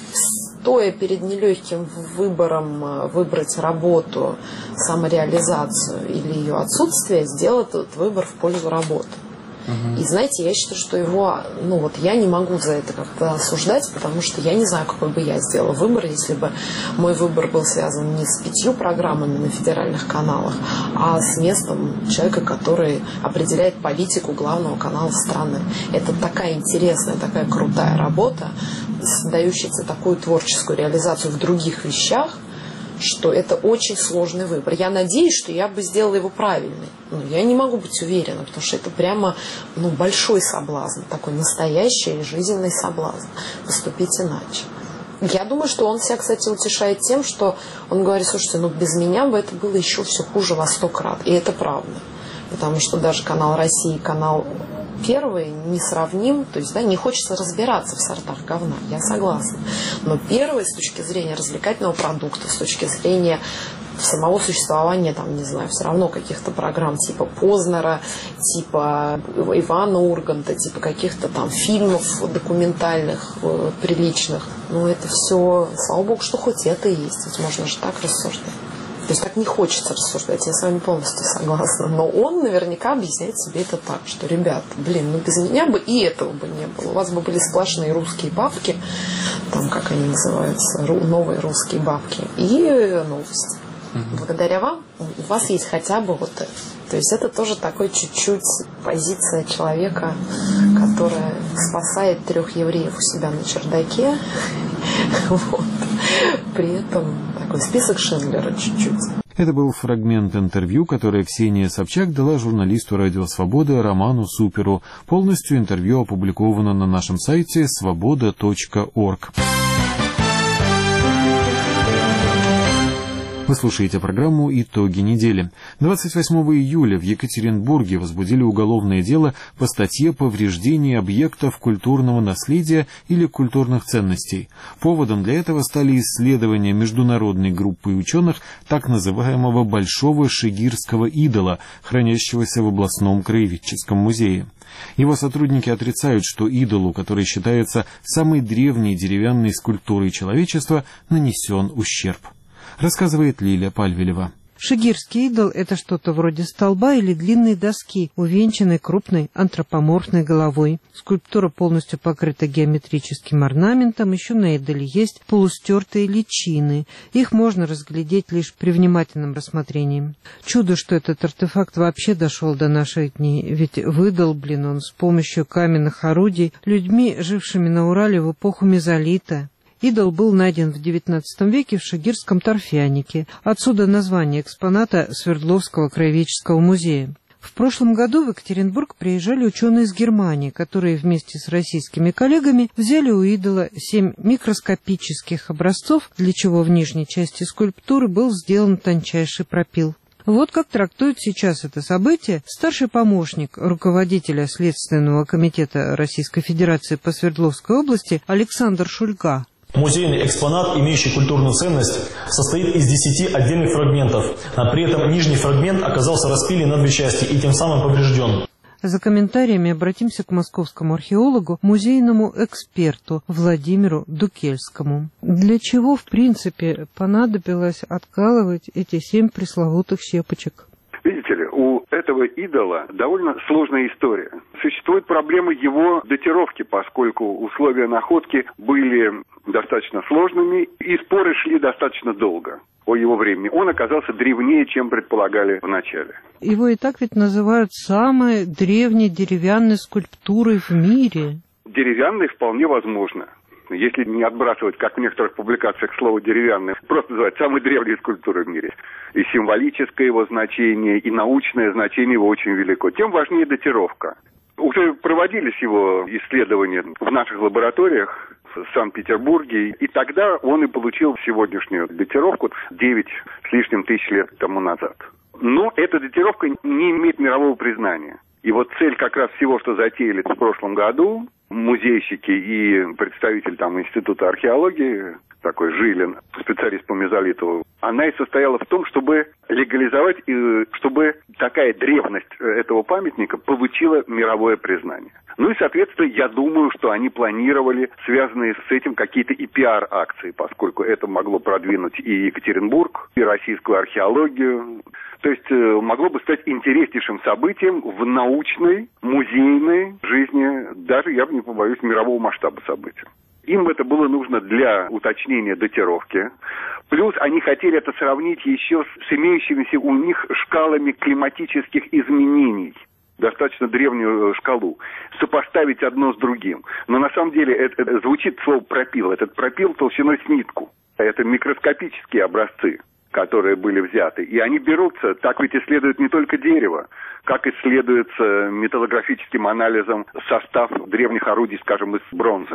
стоя перед нелегким выбором выбрать работу, самореализацию или ее отсутствие, сделал этот выбор в пользу работы. И знаете, я считаю, что его, ну вот я не могу за это как-то осуждать, потому что я не знаю, какой бы я сделала выбор, если бы мой выбор был связан не с пятью программами на федеральных каналах, а с местом человека, который определяет политику главного канала страны. Это такая интересная, такая крутая работа, дающая такую творческую реализацию в других вещах, что это очень сложный выбор. Я надеюсь, что я бы сделала его правильный. Но я не могу быть уверена, потому что это прямо ну, большой соблазн, такой настоящий жизненный соблазн поступить иначе. Я думаю, что он себя, кстати, утешает тем, что он говорит, слушайте, ну без меня бы это было еще все хуже во сто крат. И это правда. потому что даже канал России, канал Первый не сравним, то есть, да, не хочется разбираться в сортах говна, я согласна. Но Первый с точки зрения развлекательного продукта, с точки зрения самого существования, там, не знаю, все равно каких-то программ типа Познера, типа Ивана Урганта, типа каких-то там фильмов документальных, э, приличных. Ну, это все, слава богу, что хоть это и есть, ведь можно же так рассуждать. То есть так не хочется рассуждать, я с вами полностью согласна. Но он наверняка объясняет себе это так, что, ребят, блин, ну без меня бы и этого бы не было. У вас бы были сплошные русские бабки, там, как они называются, ру, новые русские бабки, и новости. Благодаря вам у вас есть хотя бы вот это. То есть это тоже такой чуть-чуть позиция человека, которая спасает трех евреев у себя на чердаке. Вот. При этом такой список Шиндлера чуть-чуть. Это был фрагмент интервью, которое Ксения Собчак дала журналисту «Радио Свобода» Роману Суперу. Полностью интервью опубликовано на нашем сайте свобода точка орг. Вы слушаете программу «Итоги недели». двадцать восьмого июля в Екатеринбурге возбудили уголовное дело по статье «Повреждение объектов культурного наследия или культурных ценностей». Поводом для этого стали исследования международной группы ученых так называемого Большого Шигирского идола, хранящегося в областном краеведческом музее. Его сотрудники отрицают, что идолу, который считается самой древней деревянной скульптурой человечества, нанесен ущерб. Рассказывает Лилия Пальвелева. Шигирский идол – это что-то вроде столба или длинной доски, увенчанной крупной антропоморфной головой. Скульптура полностью покрыта геометрическим орнаментом, еще на идоле есть полустертые личины. Их можно разглядеть лишь при внимательном рассмотрении. Чудо, что этот артефакт вообще дошел до наших дней, ведь выдолблен он с помощью каменных орудий людьми, жившими на Урале в эпоху мезолита. Идол был найден в девятнадцатом веке в Шигирском торфянике. Отсюда название экспоната Свердловского краеведческого музея. В прошлом году в Екатеринбург приезжали ученые из Германии, которые вместе с российскими коллегами взяли у идола семь микроскопических образцов, для чего в нижней части скульптуры был сделан тончайший пропил. Вот как трактует сейчас это событие старший помощник руководителя Следственного комитета Российской Федерации по Свердловской области Александр Шульга. Музейный экспонат, имеющий культурную ценность, состоит из десяти отдельных фрагментов, а при этом нижний фрагмент оказался распилен на две части и тем самым поврежден. За комментариями обратимся к московскому археологу, музейному эксперту Владимиру Дукельскому. Для чего, в принципе, понадобилось откалывать эти семь пресловутых щепочек? Видите ли, у этого идола довольно сложная история. Существует проблема его датировки, поскольку условия находки были достаточно сложными, и споры шли достаточно долго о его времени. Он оказался древнее, чем предполагали вначале. Его и так ведь называют самой древней деревянной скульптурой в мире. Деревянной вполне возможно. Если не отбрасывать, как в некоторых публикациях, слово «деревянное», просто называть самой древней скульптурой в мире. И символическое его значение, и научное значение его очень велико. Тем важнее датировка. Уже проводились его исследования в наших лабораториях в Санкт-Петербурге, и тогда он и получил сегодняшнюю датировку девять с лишним тысяч лет тому назад. Но эта датировка не имеет мирового признания. И вот цель как раз всего, что затеяли в прошлом году, музейщики и представитель там Института археологии, такой Жилин, специалист по мезолиту, она и состояла в том, чтобы легализовать, чтобы такая древность этого памятника получила мировое признание. Ну и, соответственно, я думаю, что они планировали связанные с этим какие-то и пиар-акции, поскольку это могло продвинуть и Екатеринбург, и российскую археологию. То есть могло бы стать интереснейшим событием в научной, музейной жизни, даже, я не побоюсь, мирового масштаба события. Им это было нужно для уточнения датировки. Плюс они хотели это сравнить еще с имеющимися у них шкалами климатических изменений. Достаточно древнюю шкалу. Сопоставить одно с другим. Но на самом деле это, это звучит слово «пропил». Этот пропил толщиной с нитку. Это микроскопические образцы, которые были взяты. И они берутся, так ведь исследуют не только дерево, как исследуется металлографическим анализом состав древних орудий, скажем, из бронзы.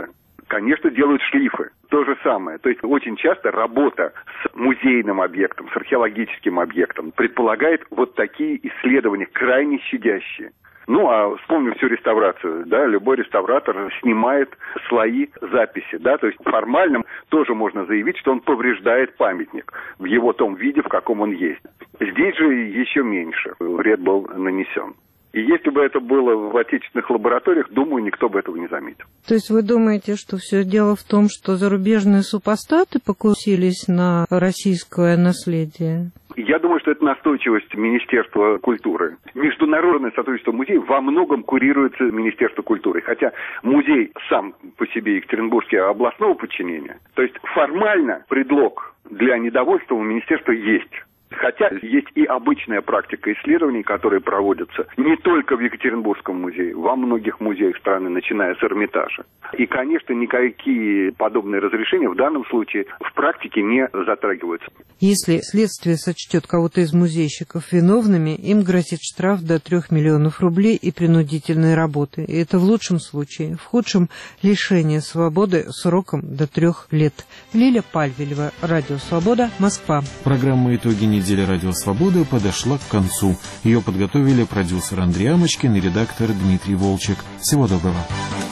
Конечно, делают шлифы. То же самое. То есть очень часто работа с музейным объектом, с археологическим объектом предполагает вот такие исследования, крайне щадящие. Ну, а вспомним всю реставрацию, да, любой реставратор снимает слои записи, да, то есть формально тоже можно заявить, что он повреждает памятник в его том виде, в каком он есть. Здесь же еще меньше вред был нанесен. И если бы это было в отечественных лабораториях, думаю, никто бы этого не заметил. То есть вы думаете, что все дело в том, что зарубежные супостаты покусились на российское наследие? Я думаю, что это настойчивость Министерства культуры. Международное сотрудничество музеев во многом курируется Министерством культуры. Хотя музей сам по себе Екатеринбургский областного подчинения. То есть формально предлог для недовольства у министерства есть. Хотя есть и обычная практика исследований, которые проводятся не только в Екатеринбургском музее, во многих музеях страны, начиная с Эрмитажа. И, конечно, никакие подобные разрешения в данном случае в практике не затрагиваются. Если следствие сочтет кого-то из музейщиков виновными, им грозит штраф до трех миллионов рублей и принудительные работы. И это в лучшем случае. В худшем – лишение свободы сроком до трех лет. Лиля Пальвелева, Радио Свобода, Москва. Программа «Итоги недели Радио Свобода» подошла к концу. Ее подготовили продюсер Андрей Амочкин и редактор Дмитрий Волчек. Всего доброго.